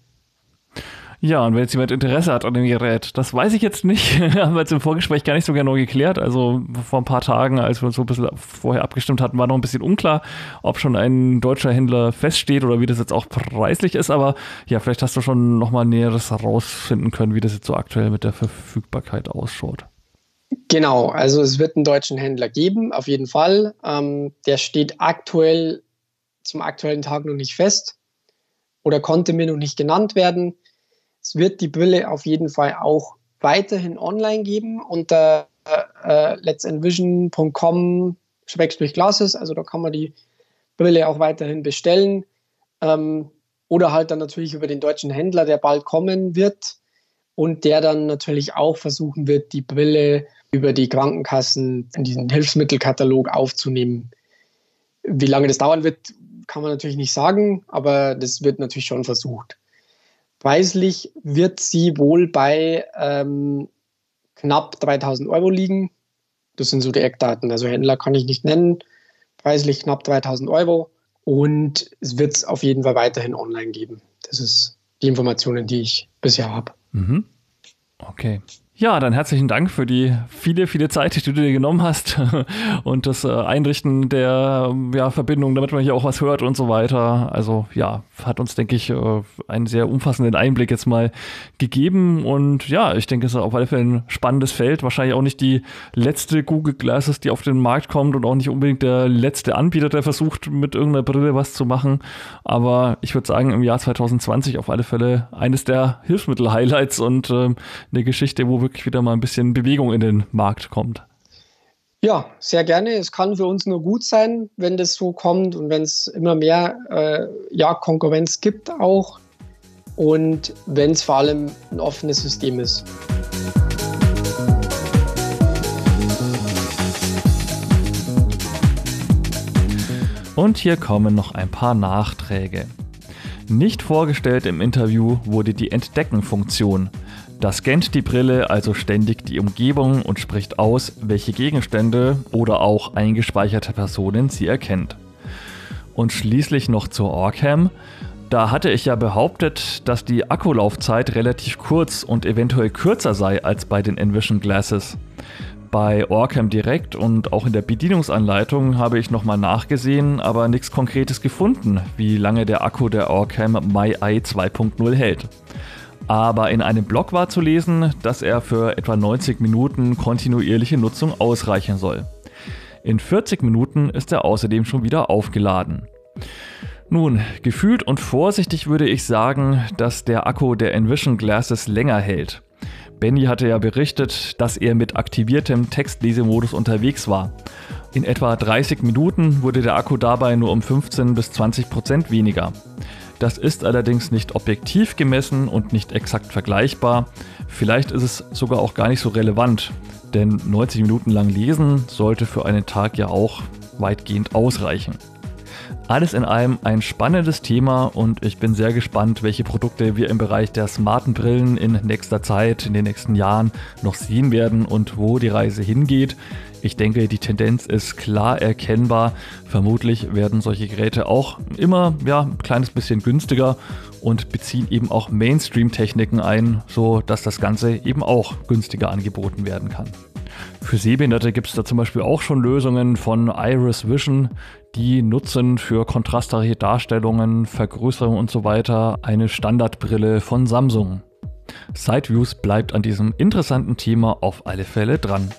Ja, und wenn jetzt jemand Interesse hat an dem Gerät, das weiß ich jetzt nicht, haben wir jetzt im Vorgespräch gar nicht so genau geklärt. Also vor ein paar Tagen, als wir uns so ein bisschen vorher abgestimmt hatten, war noch ein bisschen unklar, ob schon ein deutscher Händler feststeht oder wie das jetzt auch preislich ist. Aber ja, vielleicht hast du schon nochmal Näheres herausfinden können, wie das jetzt so aktuell mit der Verfügbarkeit ausschaut. Genau, also es wird einen deutschen Händler geben, auf jeden Fall. Ähm, der steht aktuell zum aktuellen Tag noch nicht fest oder konnte mir noch nicht genannt werden. Es wird die Brille auf jeden Fall auch weiterhin online geben unter äh, letsenvision punkt com slash glasses. Also da kann man die Brille auch weiterhin bestellen. Ähm, oder halt dann natürlich über den deutschen Händler, der bald kommen wird und der dann natürlich auch versuchen wird, die Brille über die Krankenkassen in diesen Hilfsmittelkatalog aufzunehmen. Wie lange das dauern wird, kann man natürlich nicht sagen, aber das wird natürlich schon versucht. Preislich wird sie wohl bei ähm, knapp dreitausend Euro liegen. Das sind so die Eckdaten. Also Händler kann ich nicht nennen. Preislich knapp dreitausend Euro. Und es wird es auf jeden Fall weiterhin online geben. Das ist die Informationen, die ich bisher habe. Mhm. Okay. Ja, dann herzlichen Dank für die viele, viele Zeit, die du dir genommen hast und das äh, Einrichten der ja, Verbindung, damit man hier auch was hört und so weiter. Also ja, hat uns, denke ich, äh, einen sehr umfassenden Einblick jetzt mal gegeben und ja, ich denke, es ist auf alle Fälle ein spannendes Feld. Wahrscheinlich auch nicht die letzte Google Glasses, die auf den Markt kommt und auch nicht unbedingt der letzte Anbieter, der versucht, mit irgendeiner Brille was zu machen. Aber ich würde sagen, im Jahr zwanzig zwanzig auf alle Fälle eines der Hilfsmittel-Highlights und äh, eine Geschichte, wo wir wieder mal ein bisschen Bewegung in den Markt kommt. Ja, sehr gerne. Es kann für uns nur gut sein, wenn das so kommt und wenn es immer mehr äh, ja, Konkurrenz gibt auch und wenn es vor allem ein offenes System ist. Und hier kommen noch ein paar Nachträge. Nicht vorgestellt im Interview wurde die Entdecken-Funktion. Da scannt die Brille also ständig die Umgebung und spricht aus, welche Gegenstände oder auch eingespeicherte Personen sie erkennt. Und schließlich noch zur OrCam. Da hatte ich ja behauptet, dass die Akkulaufzeit relativ kurz und eventuell kürzer sei als bei den Envision Glasses. Bei OrCam Direct und auch in der Bedienungsanleitung habe ich nochmal nachgesehen, aber nichts Konkretes gefunden, wie lange der Akku der OrCam MyEye zwei Punkt null hält. Aber in einem Blog war zu lesen, dass er für etwa neunzig Minuten kontinuierliche Nutzung ausreichen soll. In vierzig Minuten ist er außerdem schon wieder aufgeladen. Nun, gefühlt und vorsichtig würde ich sagen, dass der Akku der Envision Glasses länger hält. Benny hatte ja berichtet, dass er mit aktiviertem Textlesemodus unterwegs war. In etwa dreißig Minuten wurde der Akku dabei nur um fünfzehn bis zwanzig Prozent weniger. Das ist allerdings nicht objektiv gemessen und nicht exakt vergleichbar. Vielleicht ist es sogar auch gar nicht so relevant, denn neunzig Minuten lang lesen sollte für einen Tag ja auch weitgehend ausreichen. Alles in allem ein spannendes Thema und ich bin sehr gespannt, welche Produkte wir im Bereich der smarten Brillen in nächster Zeit, in den nächsten Jahren noch sehen werden und wo die Reise hingeht. Ich denke, die Tendenz ist klar erkennbar. Vermutlich werden solche Geräte auch immer ja, ein kleines bisschen günstiger und beziehen eben auch Mainstream-Techniken ein, so dass das Ganze eben auch günstiger angeboten werden kann. Für Sehbehinderte gibt es da zum Beispiel auch schon Lösungen von Iris Vision, die nutzen für kontrastreiche Darstellungen, Vergrößerung und so weiter eine Standardbrille von Samsung. SideViews bleibt an diesem interessanten Thema auf alle Fälle dran.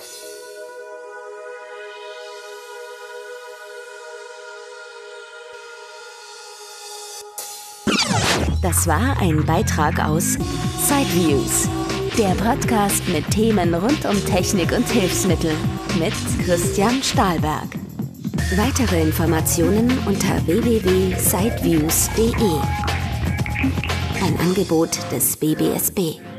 Das war ein Beitrag aus SideViews, der Podcast mit Themen rund um Technik und Hilfsmittel mit Christian Stahlberg. Weitere Informationen unter w w w punkt sideviews punkt d e. Ein Angebot des B B S B.